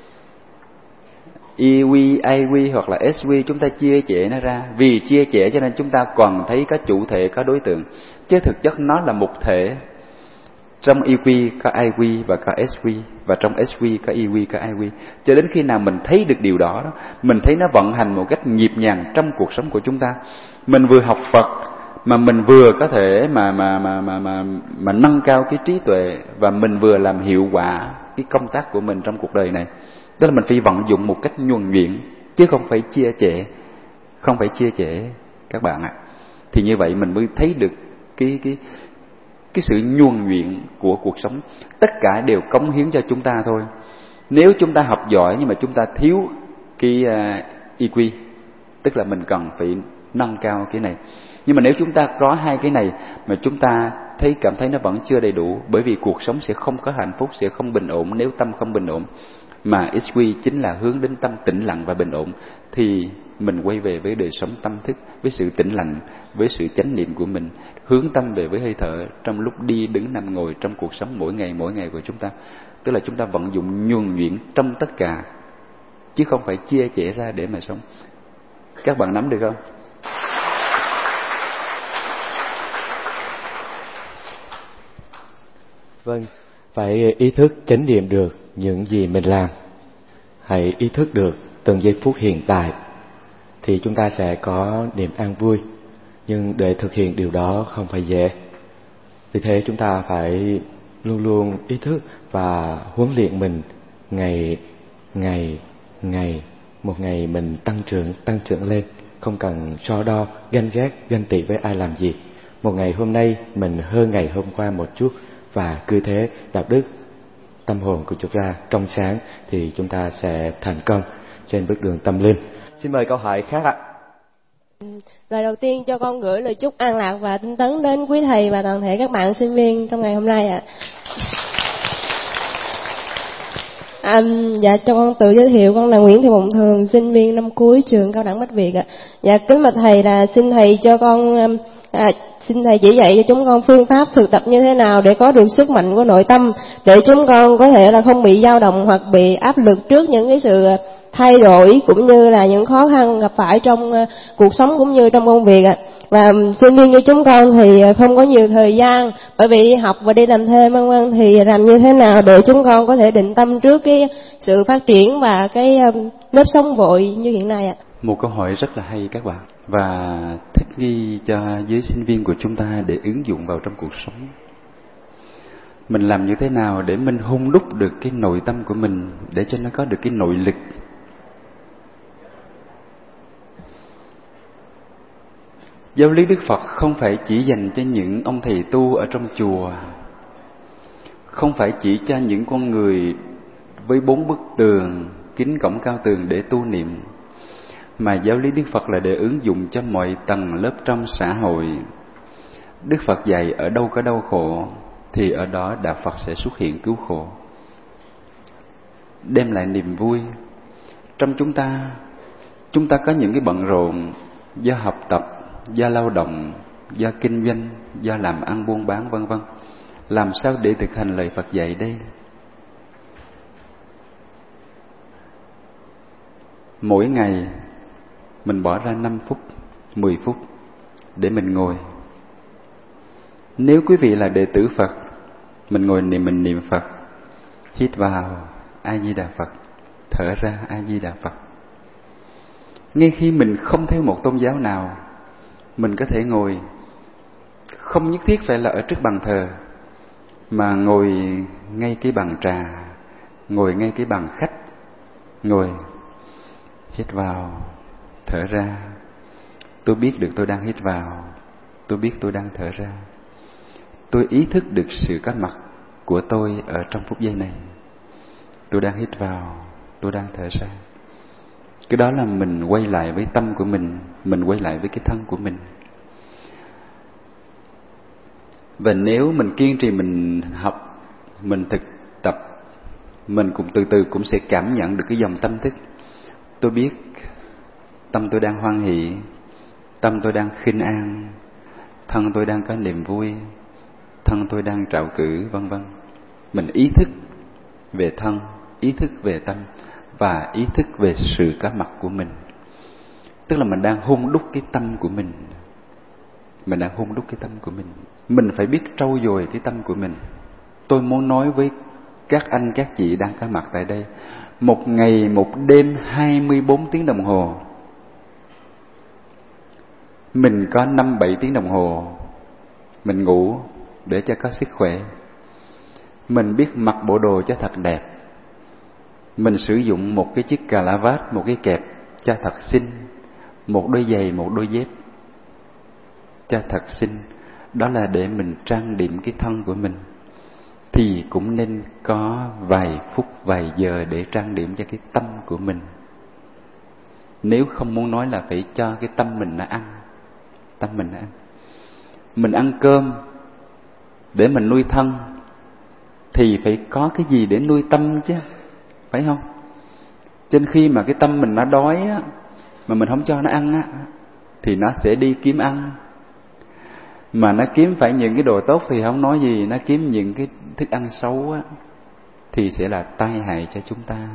EQ, IQ hoặc là SQ, chúng ta chia chệ nó ra. Vì chia chệ cho nên chúng ta còn thấy có chủ thể, có đối tượng, chứ thực chất nó là một thể. Trong EQ có IQ và có SQ, và trong SQ có EQ, có IQ. Cho đến khi nào mình thấy được điều đó, mình thấy nó vận hành một cách nhịp nhàng trong cuộc sống của chúng ta. Mình vừa học Phật mà mình vừa có thể mà nâng cao cái trí tuệ, và mình vừa làm hiệu quả cái công tác của mình trong cuộc đời này. Tức là mình phải vận dụng một cách nhuần nhuyễn, chứ không phải chia chệ, không phải chia chệ các bạn ạ. Thì như vậy mình mới thấy được cái sự nhuần nhuyễn của cuộc sống. Tất cả đều cống hiến cho chúng ta thôi. Nếu chúng ta học giỏi nhưng mà chúng ta thiếu cái EQ, tức là mình cần phải nâng cao cái này. Nhưng mà nếu chúng ta có hai cái này mà chúng ta cảm thấy nó vẫn chưa đầy đủ, bởi vì cuộc sống sẽ không có hạnh phúc, sẽ không bình ổn nếu tâm không bình ổn. Mà SQ chính là hướng đến tâm tĩnh lặng và bình ổn, thì mình quay về với đời sống tâm thức, với sự tĩnh lặng, với sự chánh niệm của mình, hướng tâm về với hơi thở trong lúc đi, đứng, nằm, ngồi, trong cuộc sống mỗi ngày của chúng ta. Tức là chúng ta vận dụng nhuần nhuyễn trong tất cả, chứ không phải chia chẻ ra để mà sống. Các bạn nắm được không? Vâng, phải ý thức chánh niệm được những gì mình làm. Hãy ý thức được từng giây phút hiện tại, thì chúng ta sẽ có niềm an vui. Nhưng để thực hiện điều đó không phải dễ. Vì thế chúng ta phải luôn luôn ý thức và huấn luyện mình ngày. Một ngày mình tăng trưởng lên, không cần so đo, ganh ghét, ganh tị với ai làm gì. Một ngày hôm nay mình hơn ngày hôm qua một chút, và cứ thế đạo đức, tâm hồn của chúng ta trong sáng, thì chúng ta sẽ thành công trên bước đường tâm linh. Xin mời câu hỏi khác ạ. Lời đầu tiên cho con gửi lời chúc an lạc và tinh tấn đến quý thầy và toàn thể các bạn sinh viên trong ngày hôm nay ạ. Dạ, cho con tự giới thiệu, con là Nguyễn Thị Mộng Thường, sinh viên năm cuối trường Cao đẳng Bách Việt ạ. Dạ, kính bạch thầy, là xin thầy cho con xin thầy chỉ dạy cho chúng con phương pháp thực tập như thế nào để có được sức mạnh của nội tâm, để chúng con có thể là không bị dao động hoặc bị áp lực trước những cái sự thay đổi cũng như là những khó khăn gặp phải trong cuộc sống cũng như trong công việc ạ. Và sinh viên như chúng con thì không có nhiều thời gian, bởi vì đi học và đi làm thêm vân vân, thì làm như thế nào để chúng con có thể định tâm trước cái sự phát triển và cái nếp sống vội như hiện nay ạ? Một câu hỏi rất là hay các bạn. và thích nghi cho giới sinh viên của chúng ta để ứng dụng vào trong cuộc sống. Mình làm như thế nào để mình hun đúc được cái nội tâm của mình, để cho nó có được cái nội lực. Giáo lý Đức Phật không phải chỉ dành cho những ông thầy tu ở trong chùa, không phải chỉ cho những con người với 4 bức tường, kính cổng cao tường để tu niệm, mà giáo lý Đức Phật là để ứng dụng cho mọi tầng lớp trong xã hội. Đức Phật dạy ở đâu có đau khổ thì ở đó Đạo Phật sẽ xuất hiện cứu khổ, đem lại niềm vui. Trong chúng ta có những cái bận rộn do học tập, do lao động, do kinh doanh, do làm ăn buôn bán vân vân. Làm sao để thực hành lời Phật dạy đây? Mỗi ngày mình bỏ ra 5 phút, 10 phút để mình ngồi. Nếu quý vị là đệ tử Phật, mình ngồi mình niệm Phật, hít vào A Di Đà Phật, thở ra A Di Đà Phật. Ngay khi mình không theo một tôn giáo nào, mình có thể ngồi, không nhất thiết phải là ở trước bàn thờ, mà ngồi ngay cái bàn trà, ngồi ngay cái bàn khách, ngồi hít vào, thở ra. Tôi biết được tôi đang hít vào, tôi biết tôi đang thở ra. Tôi ý thức được sự có mặt của tôi ở trong phút giây này. Tôi đang hít vào, tôi đang thở ra. Cái đó là mình quay lại với tâm của mình quay lại với cái thân của mình. Và nếu mình kiên trì, mình học, mình thực tập, mình cũng từ từ cũng sẽ cảm nhận được cái dòng tâm thức. Tôi biết tâm tôi đang hoan hỷ, tâm tôi đang khinh an, thân tôi đang có niềm vui, thân tôi đang trạo cử, vân vân. Mình ý thức về thân, ý thức về tâm và ý thức về sự có mặt của mình. Tức là mình đang hun đúc cái tâm của mình. Mình đang hun đúc cái tâm của mình. Mình phải biết trau dồi cái tâm của mình. Tôi muốn nói với các anh các chị đang có mặt tại đây, một ngày một đêm 24 tiếng đồng hồ, mình có 5-7 tiếng đồng hồ mình ngủ để cho có sức khỏe. Mình biết mặc bộ đồ cho thật đẹp, mình sử dụng một cái chiếc cà la vát, một cái kẹp cho thật xinh, một đôi giày, một đôi dép cho thật xinh. Đó là để mình trang điểm cái thân của mình. Thì cũng nên có vài phút, vài giờ để trang điểm cho cái tâm của mình. Nếu không muốn nói là phải cho cái tâm mình nó ăn. Tâm mình nó ăn. Mình ăn cơm để mình nuôi thân, thì phải có cái gì để nuôi tâm chứ, phải không? Cho nên khi mà cái tâm mình nó đói á, mà mình không cho nó ăn á, thì nó sẽ đi kiếm ăn. Mà nó kiếm phải những cái đồ tốt thì không nói gì, nó kiếm những cái thức ăn xấu á, thì sẽ là tai hại cho chúng ta.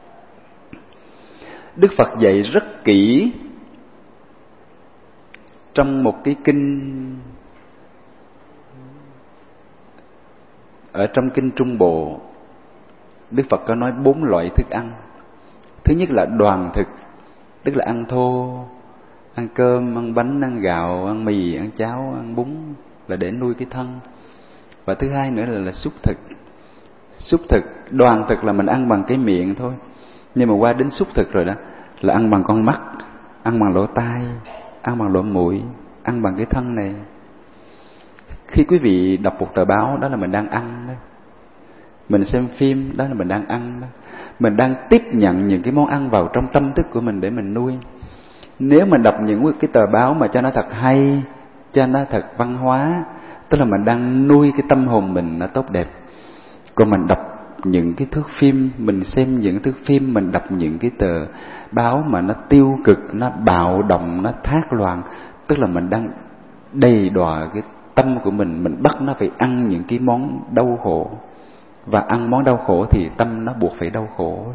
Đức Phật dạy rất kỹ trong một cái kinh, ở trong kinh Trung Bộ, Đức Phật có nói 4 loại thức ăn. Thứ nhất là đoàn thực, tức là ăn thô, ăn cơm, ăn bánh, ăn gạo, ăn mì, ăn cháo, ăn bún, là để nuôi cái thân. Và thứ hai nữa là xúc thực. Xúc thực, đoàn thực là mình ăn bằng cái miệng thôi, nhưng mà qua đến xúc thực rồi đó là ăn bằng con mắt, ăn bằng lỗ tai, ăn bằng lỗ mũi, ăn bằng cái thân này. Khi quý vị đọc một tờ báo, đó là mình đang ăn đó. Mình xem phim, đó là mình đang ăn đó. Mình đang tiếp nhận những cái món ăn vào trong tâm thức của mình để mình nuôi. Nếu mình đọc những cái tờ báo mà cho nó thật hay, cho nó thật văn hóa, tức là mình đang nuôi cái tâm hồn mình nó tốt đẹp. Còn mình đọc những cái thước phim, mình xem những thước phim, mình đọc những cái tờ báo mà nó tiêu cực, nó bạo động, nó thác loạn, tức là mình đang đầy đọa cái tâm của mình bắt nó phải ăn những cái món đau khổ. Và ăn món đau khổ thì tâm nó buộc phải đau khổ.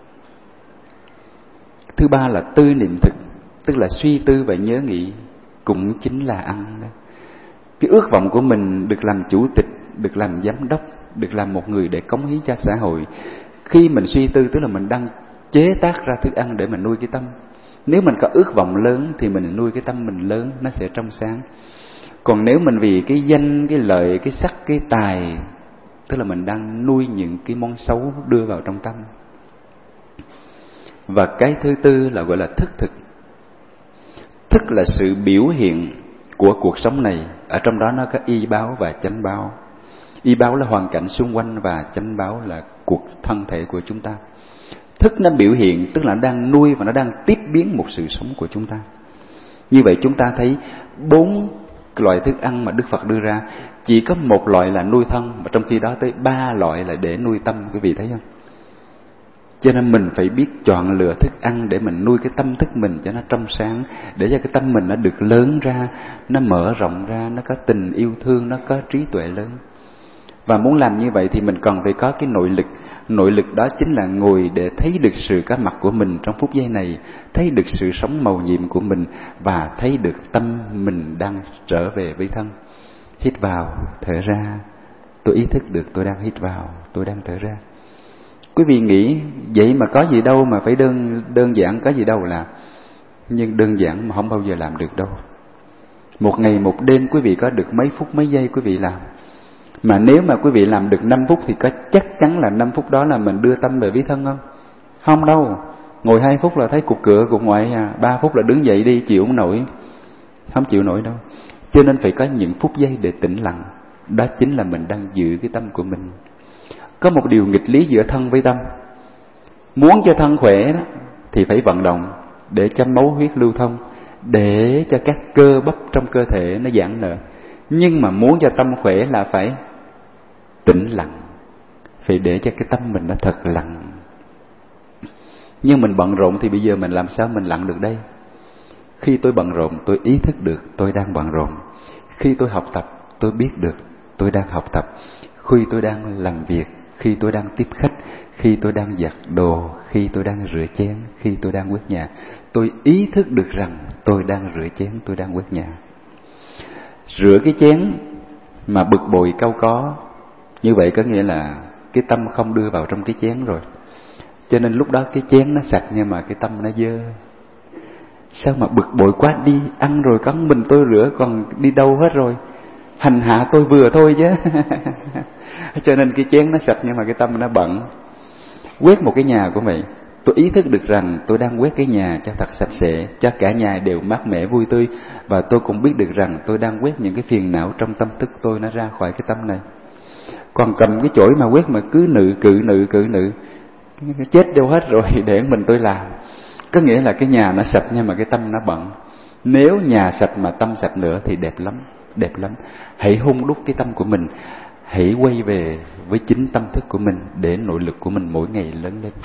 Thứ ba là tư niệm thực, tức là suy tư và nhớ nghĩ, cũng chính là ăn đó. Cái ước vọng của mình được làm chủ tịch, được làm giám đốc, được làm một người để cống hiến cho xã hội. Khi mình suy tư tức là mình đang chế tác ra thức ăn để mình nuôi cái tâm. Nếu mình có ước vọng lớn thì mình nuôi cái tâm mình lớn, nó sẽ trong sáng. Còn nếu mình vì cái danh, cái lợi, cái sắc, cái tài, tức là mình đang nuôi những cái món xấu đưa vào trong tâm. Và cái thứ tư là gọi là thức thực. Thức là sự biểu hiện của cuộc sống này. Ở trong đó nó có y báo và chánh báo. Y báo là hoàn cảnh xung quanh và chánh báo là cuộc thân thể của chúng ta. Thức nó biểu hiện, tức là nó đang nuôi và nó đang tiếp biến một sự sống của chúng ta. Như vậy chúng ta thấy 4 loại thức ăn mà Đức Phật đưa ra, chỉ có một loại là nuôi thân, mà trong khi đó tới 3 loại là để nuôi tâm, quý vị thấy không? Cho nên mình phải biết chọn lựa thức ăn để mình nuôi cái tâm thức mình cho nó trong sáng, để cho cái tâm mình nó được lớn ra, nó mở rộng ra, nó có tình yêu thương, nó có trí tuệ lớn. Và muốn làm như vậy thì mình cần phải có cái nội lực. Nội lực đó chính là ngồi để thấy được sự có mặt của mình trong phút giây này, thấy được sự sống mầu nhiệm của mình và thấy được tâm mình đang trở về với thân. Hít vào, thở ra. Tôi ý thức được tôi đang hít vào, tôi đang thở ra. Quý vị nghĩ vậy mà có gì đâu mà phải đơn giản, có gì đâu là, nhưng đơn giản mà không bao giờ làm được đâu. Một ngày một đêm quý vị có được mấy phút mấy giây quý vị làm. Mà nếu mà quý vị làm được 5 phút thì có chắc chắn là 5 phút đó là mình đưa tâm về với thân không? Không đâu. Ngồi 2 phút là thấy cục cửa cục ngoại 3 phút là đứng dậy đi, chịu không nổi. Không chịu nổi đâu. Cho nên phải có những phút giây để tĩnh lặng. Đó chính là mình đang giữ cái tâm của mình. Có một điều nghịch lý giữa thân với tâm. Muốn cho thân khỏe đó, thì phải vận động để cho máu huyết lưu thông, để cho các cơ bắp trong cơ thể nó giãn nở. Nhưng mà muốn cho tâm khỏe là phải tĩnh lặng, phải để cho cái tâm mình nó thật lặng. Nhưng mình bận rộn thì bây giờ mình làm sao mình lặng được đây? Khi tôi bận rộn tôi ý thức được tôi đang bận rộn. Khi tôi học tập tôi biết được tôi đang học tập. Khi tôi đang làm việc, khi tôi đang tiếp khách, khi tôi đang giặt đồ, khi tôi đang rửa chén, khi tôi đang quét nhà, tôi ý thức được rằng tôi đang rửa chén, tôi đang quét nhà. Rửa cái chén mà bực bội cau có, như vậy có nghĩa là cái tâm không đưa vào trong cái chén rồi. Cho nên lúc đó cái chén nó sạch nhưng mà cái tâm nó dơ. Sao mà bực bội quá, đi ăn rồi có mình tôi rửa còn đi đâu hết rồi, hành hạ tôi vừa thôi chứ. Cho nên cái chén nó sạch nhưng mà cái tâm nó bận. Quét một cái nhà của mình, tôi ý thức được rằng tôi đang quét cái nhà cho thật sạch sẽ, cho cả nhà đều mát mẻ vui tươi. Và tôi cũng biết được rằng tôi đang quét những cái phiền não trong tâm thức tôi nó ra khỏi cái tâm này. Còn cầm cái chổi mà quét mà cứ cự nữ, chết đâu hết rồi, để mình tôi làm. Có nghĩa là cái nhà nó sạch nhưng mà cái tâm nó bận. Nếu nhà sạch mà tâm sạch nữa thì đẹp lắm, đẹp lắm. Hãy hun đúc cái tâm của mình, hãy quay về với chính tâm thức của mình để nội lực của mình mỗi ngày lớn lên.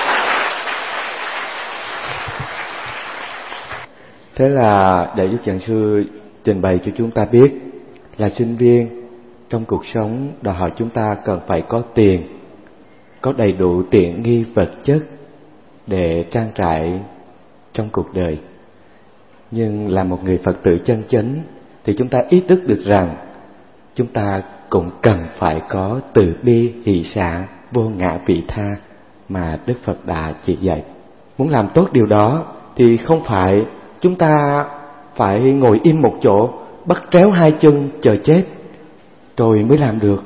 Thế là để giúp giảng sư trình bày cho chúng ta biết là sinh viên trong cuộc sống đòi hỏi chúng ta cần phải có tiền, có đầy đủ tiện nghi vật chất để trang trải trong cuộc đời. Nhưng là một người Phật tử chân chánh thì chúng ta ý thức được rằng chúng ta cũng cần phải có từ bi hỷ xả vô ngã vị tha mà Đức Phật đã chỉ dạy. Muốn làm tốt điều đó thì không phải chúng ta phải ngồi im một chỗ, bắt tréo hai chân chờ chết rồi mới làm được,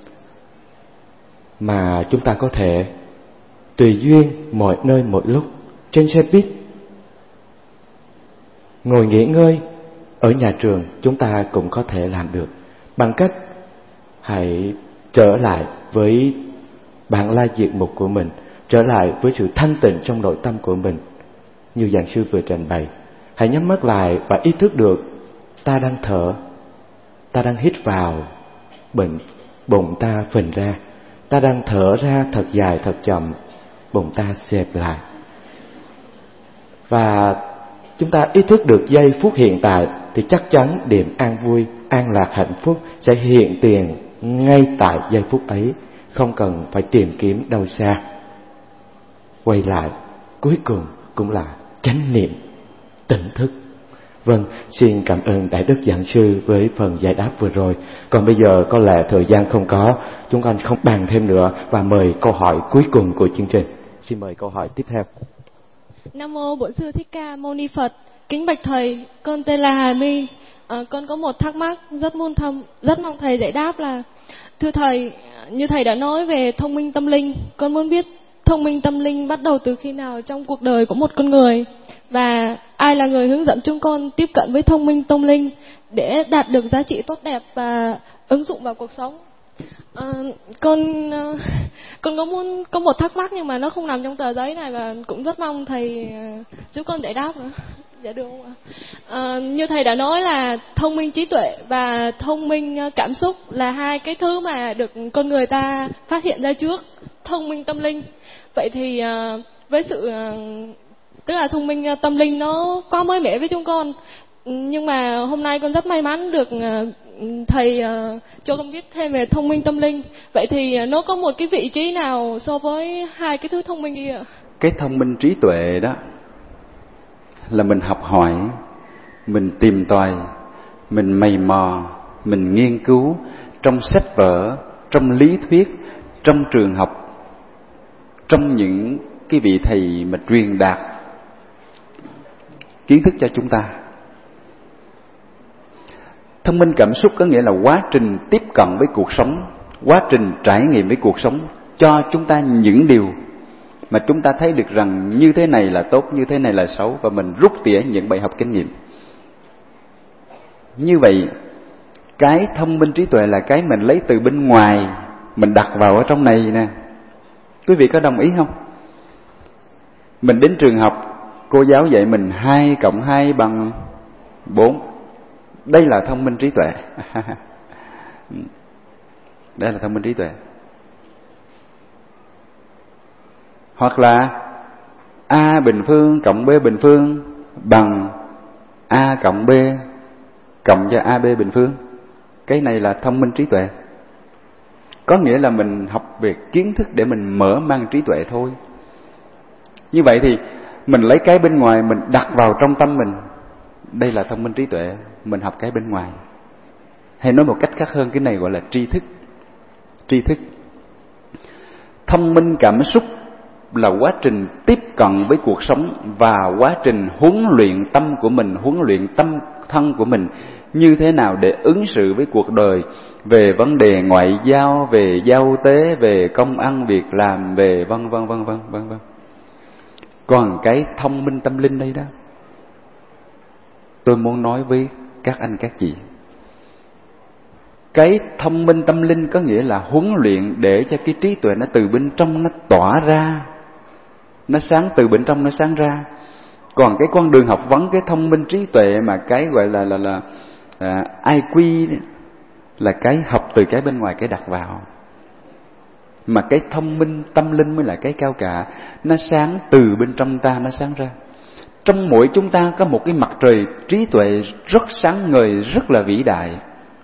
mà chúng ta có thể tùy duyên mọi nơi mọi lúc, trên xe buýt, ngồi nghỉ ngơi, ở nhà trường chúng ta cũng có thể làm được, bằng cách hãy trở lại với bản lai diệt mục của mình, trở lại với sự thanh tịnh trong nội tâm của mình. Như giảng sư vừa trình bày, hãy nhắm mắt lại và ý thức được ta đang thở, ta đang hít vào, bụng ta phình ra, ta đang thở ra thật dài thật chậm, bụng ta xẹp lại. Và chúng ta ý thức được giây phút hiện tại thì chắc chắn niềm an vui, an lạc, hạnh phúc sẽ hiện tiền ngay tại giây phút ấy, không cần phải tìm kiếm đâu xa. Quay lại, cuối cùng cũng là chánh niệm, tỉnh thức. Vâng, xin cảm ơn Đại Đức Giảng Sư với phần giải đáp vừa rồi. Còn bây giờ có lẽ thời gian không có, chúng con không bàn thêm nữa và mời câu hỏi cuối cùng của chương trình. Xin mời câu hỏi tiếp theo. Nam mô Bổn Sư Thích Ca Mâu Ni Phật. Kính bạch thầy, con tên là Hà My. Con có một thắc mắc rất mong thầy giải đáp là: thưa thầy, như thầy đã nói về thông minh tâm linh, con muốn biết thông minh tâm linh bắt đầu từ khi nào trong cuộc đời của một con người, và ai là người hướng dẫn chúng con tiếp cận với thông minh tâm linh để đạt được giá trị tốt đẹp và ứng dụng vào cuộc sống. Con có một thắc mắc nhưng mà nó không nằm trong tờ giấy này, và cũng rất mong thầy giúp con giải đáp nữa. Dạ được không ạ? Như thầy đã nói là thông minh trí tuệ và thông minh cảm xúc là hai cái thứ mà được con người ta phát hiện ra trước thông minh tâm linh. Vậy thì với sự tức là thông minh tâm linh nó quá mới mẻ với chúng con, nhưng mà hôm nay con rất may mắn được thầy cho con biết thêm về thông minh tâm linh. Vậy thì nó có một cái vị trí nào so với hai cái thứ thông minh kia ạ? Cái thông minh trí tuệ đó là mình học hỏi, mình tìm tòi, mình mày mò, mình nghiên cứu trong sách vở, trong lý thuyết, trong trường học, trong những cái vị thầy mà truyền đạt kiến thức cho chúng ta. Thông minh cảm xúc có nghĩa là quá trình tiếp cận với cuộc sống, quá trình trải nghiệm với cuộc sống cho chúng ta những điều mà chúng ta thấy được rằng như thế này là tốt, như thế này là xấu, và mình rút tỉa những bài học kinh nghiệm. Như vậy, cái thông minh trí tuệ là cái mình lấy từ bên ngoài, mình đặt vào ở trong này nè. Quý vị có đồng ý không? Mình đến trường học, cô giáo dạy mình 2 + 2 = 4. Đây là thông minh trí tuệ. Đây là thông minh trí tuệ. Hoặc là A bình phương cộng B bình phương bằng A cộng B cộng cho AB bình phương. Cái này là thông minh trí tuệ. Có nghĩa là mình học về kiến thức để mình mở mang trí tuệ thôi. Như vậy thì mình lấy cái bên ngoài mình đặt vào trong tâm mình. Đây là thông minh trí tuệ. Mình học cái bên ngoài. Hay nói một cách khác hơn, cái này gọi là tri thức. Tri thức. Thông minh cảm xúc là quá trình tiếp cận với cuộc sống và quá trình huấn luyện tâm của mình, huấn luyện tâm thân của mình như thế nào để ứng xử với cuộc đời, về vấn đề ngoại giao, về giao tế, về công ăn việc làm, về vân vân vân vân vân vân. Còn cái thông minh tâm linh đây đó, tôi muốn nói với các anh các chị, cái thông minh tâm linh có nghĩa là huấn luyện để cho cái trí tuệ nó từ bên trong nó tỏa ra, nó sáng từ bên trong nó sáng ra. Còn cái con đường học vấn, cái thông minh trí tuệ mà cái gọi là IQ là cái học từ cái bên ngoài cái đặt vào. Mà cái thông minh tâm linh mới là cái cao cả, nó sáng từ bên trong ta nó sáng ra. Trong mỗi chúng ta có một cái mặt trời trí tuệ rất sáng ngời, rất là vĩ đại.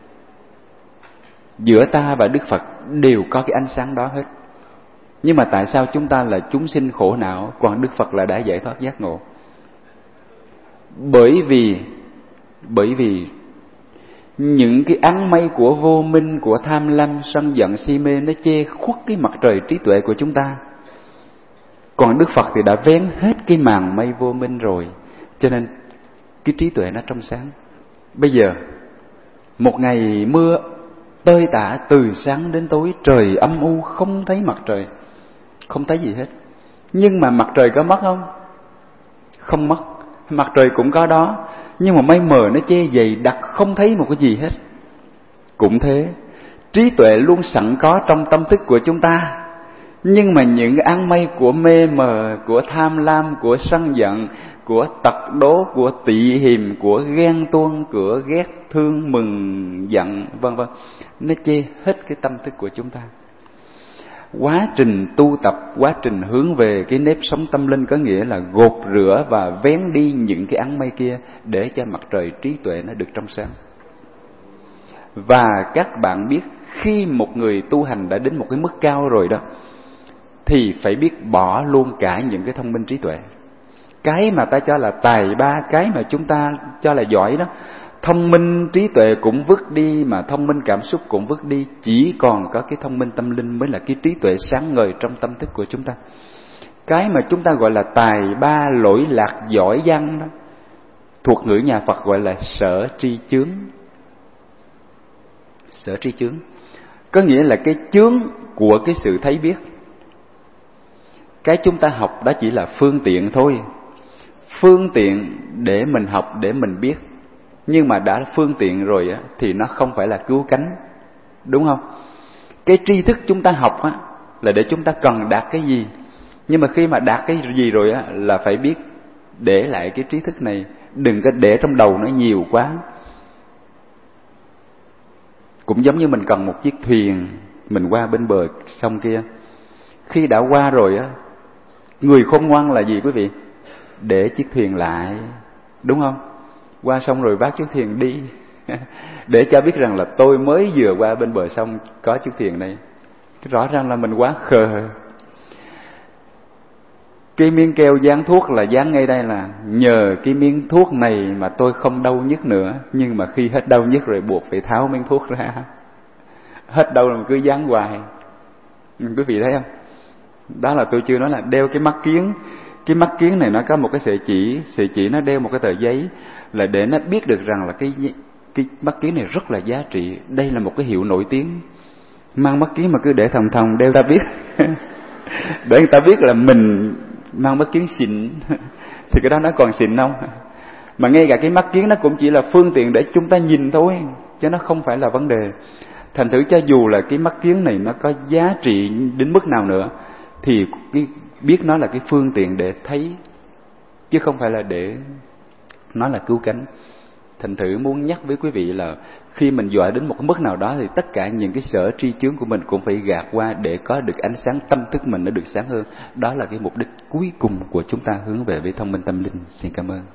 Giữa ta và Đức Phật đều có cái ánh sáng đó hết. Nhưng mà tại sao chúng ta là chúng sinh khổ não, còn Đức Phật là đã giải thoát giác ngộ? Bởi vì những cái áng mây của vô minh, của tham lam, sân giận, si mê nó che khuất cái mặt trời trí tuệ của chúng ta. Còn Đức Phật thì đã vén hết cái màn mây vô minh rồi, cho nên cái trí tuệ nó trong sáng. Bây giờ một ngày mưa tơi tả từ sáng đến tối, trời âm u, không thấy mặt trời, không thấy gì hết. Nhưng mà mặt trời có mất không? Không mất. Mặt trời cũng có đó, nhưng mà mây mờ nó che dày đặc, không thấy một cái gì hết. Cũng thế, trí tuệ luôn sẵn có trong tâm thức của chúng ta. Nhưng mà những áng mây của mê mờ, của tham lam, của sân giận, của tật đố, của tị hiềm, của ghen tuông, của ghét thương mừng giận, vân vân, nó che hết cái tâm thức của chúng ta. Quá trình tu tập, quá trình hướng về cái nếp sống tâm linh có nghĩa là gột rửa và vén đi những cái áng mây kia để cho mặt trời trí tuệ nó được trong sáng. Và các bạn biết, khi một người tu hành đã đến một cái mức cao rồi đó, thì phải biết bỏ luôn cả những cái thông minh trí tuệ. Cái mà ta cho là tài ba, cái mà chúng ta cho là giỏi đó, thông minh trí tuệ cũng vứt đi, mà thông minh cảm xúc cũng vứt đi. Chỉ còn có cái thông minh tâm linh mới là cái trí tuệ sáng ngời trong tâm thức của chúng ta. Cái mà chúng ta gọi là tài ba lỗi lạc giỏi văn đó, thuộc ngữ nhà Phật gọi là sở tri chướng. Sở tri chướng có nghĩa là cái chướng của cái sự thấy biết. Cái chúng ta học đó chỉ là phương tiện thôi, phương tiện để mình học, để mình biết. Nhưng mà đã phương tiện rồi á, thì nó không phải là cứu cánh, đúng không? Cái tri thức chúng ta học á, là để chúng ta cần đạt cái gì. Nhưng mà khi mà đạt cái gì rồi á, là phải biết để lại cái trí thức này, đừng có để trong đầu nó nhiều quá. Cũng giống như mình cần một chiếc thuyền, mình qua bên bờ sông kia. Khi đã qua rồi á, người khôn ngoan là gì quý vị? Để chiếc thuyền lại, đúng không? Qua sông rồi vác chiếc thuyền đi để cho biết rằng là tôi mới vừa qua bên bờ sông có chiếc thuyền này. Rõ ràng là mình quá khờ. Cái miếng keo dán thuốc là dán ngay đây là nhờ cái miếng thuốc này mà tôi không đau nhức nữa. Nhưng mà khi hết đau nhức rồi buộc phải tháo miếng thuốc ra. Hết đau rồi mà cứ dán hoài. Quý vị thấy không? Đó là tôi chưa nói là đeo cái mắt kiếng. Cái mắt kiếng này nó có một cái sợi chỉ nó đeo một cái tờ giấy là để nó biết được rằng là cái mắt kiếng này rất là giá trị. Đây là một cái hiệu nổi tiếng. Mang mắt kiếng mà cứ để thòng thòng đeo ta biết để người ta biết là mình mang mắt kiếng xịn thì cái đó nó còn xịn không? Mà ngay cả cái mắt kiếng nó cũng chỉ là phương tiện để chúng ta nhìn thôi, chứ nó không phải là vấn đề. Thành thử cho dù là cái mắt kiếng này nó có giá trị đến mức nào nữa thì biết nó là cái phương tiện để thấy, chứ không phải là để nó là cứu cánh. Thành thử muốn nhắc với quý vị là khi mình dọa đến một cái mức nào đó thì tất cả những cái sở tri chướng của mình cũng phải gạt qua để có được ánh sáng tâm thức mình nó được sáng hơn. Đó là cái mục đích cuối cùng của chúng ta hướng về với thông minh tâm linh. Xin cảm ơn.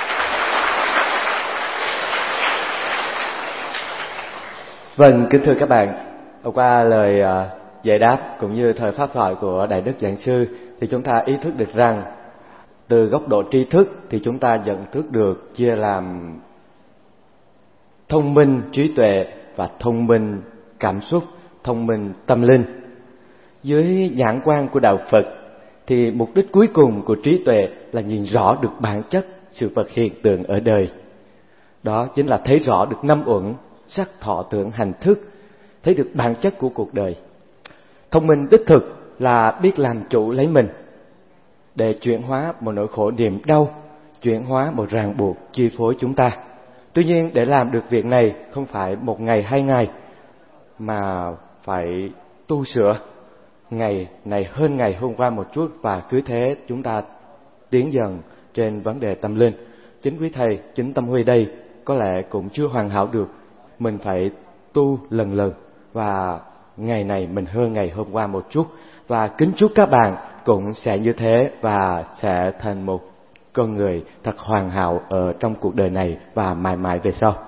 Vâng, kính thưa các bạn, qua lời giải đáp cũng như thời pháp thoại của Đại Đức Giảng Sư thì chúng ta ý thức được rằng từ góc độ tri thức thì chúng ta nhận thức được chia làm thông minh trí tuệ và thông minh cảm xúc, thông minh tâm linh. Dưới nhãn quan của đạo Phật thì mục đích cuối cùng của trí tuệ là nhìn rõ được bản chất sự vật hiện tượng ở đời. Đó chính là thấy rõ được năm uẩn, sắc thọ tưởng hành thức, thấy được bản chất của cuộc đời. Thông minh đích thực là biết làm chủ lấy mình để chuyển hóa một nỗi khổ niềm đau, chuyển hóa một ràng buộc chi phối chúng ta. Tuy nhiên để làm được việc này không phải một ngày hai ngày, mà phải tu sửa ngày này hơn ngày hôm qua một chút, và cứ thế chúng ta tiến dần trên vấn đề tâm linh. Chính quý thầy, chính Tâm Huy đây có lẽ cũng chưa hoàn hảo được, mình phải tu lần lần, và ngày này mình hơn ngày hôm qua một chút. Và kính chúc các bạn cũng sẽ như thế và sẽ thành một con người thật hoàn hảo ở trong cuộc đời này và mãi mãi về sau.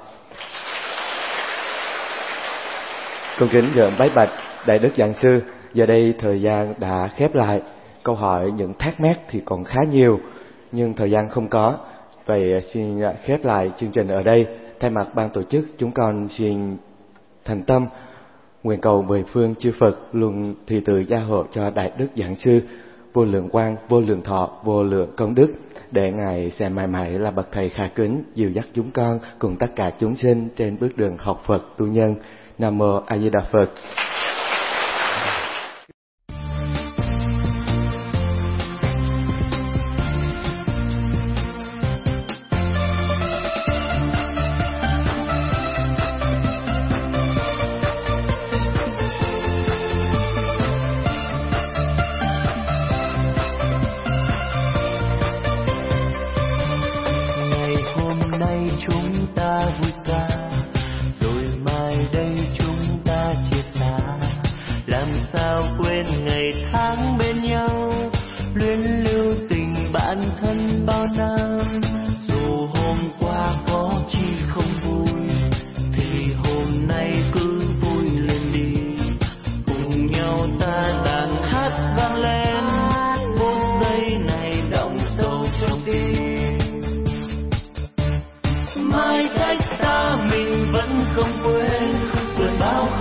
Con kính gửi bái bạch Đại Đức Giảng Sư. Giờ đây thời gian đã khép lại. Câu hỏi những thắc mắc thì còn khá nhiều, nhưng thời gian không có. Vậy xin khép lại chương trình ở đây. Thay mặt ban tổ chức, chúng con xin thành tâm nguyện cầu mười phương chư Phật luôn thì từ gia hộ cho Đại Đức Giảng Sư vô lượng quang, vô lượng thọ, vô lượng công đức, để Ngài sẽ mãi mãi là bậc thầy khả kính dìu dắt chúng con cùng tất cả chúng sinh trên bước đường học Phật tu nhân. Nam mô A Di Đà Phật.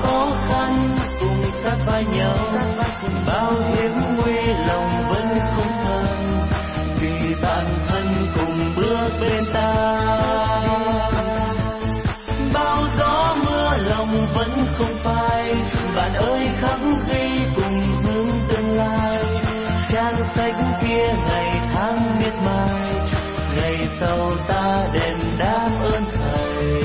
Bao hiểm nguy lòng vẫn không sách kia ngày tháng miệt mài, ngày sau ta đền đáp ơn thầy.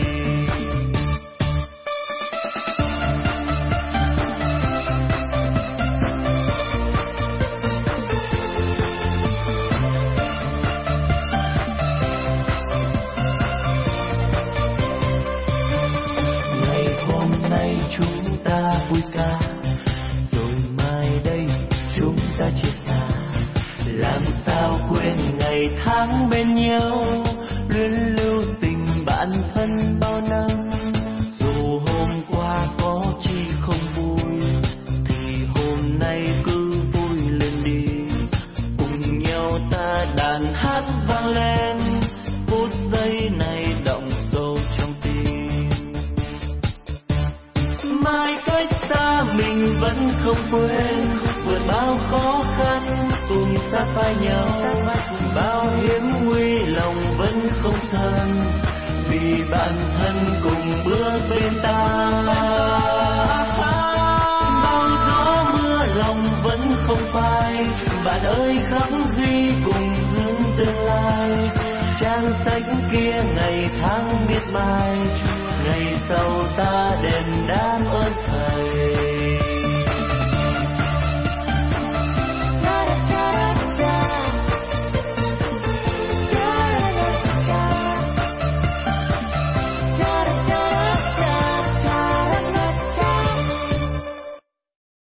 Ngày hôm nay chúng ta vui ca, rồi mai đây chúng ta chia xa. Làm sao quên ngày tháng bên nhau, luyến lưu tình bạn thân bao năm. Dù hôm qua có chi không vui, thì hôm nay cứ vui lên đi. Cùng nhau ta đàn hát vang lên, phút giây này động sâu trong tim. Mai cách xa mình vẫn không quên, vượt bao khó khăn cùng sát vai nhau. Bao hiểm nguy lòng vẫn không thân, vì bạn thân cùng bước bên ta. Bao gió mưa lòng vẫn không phai, bạn ơi khắc ghi cùng hướng tương lai. Trang sách kia ngày tháng miệt mài, ngày sau ta đền đáp ơn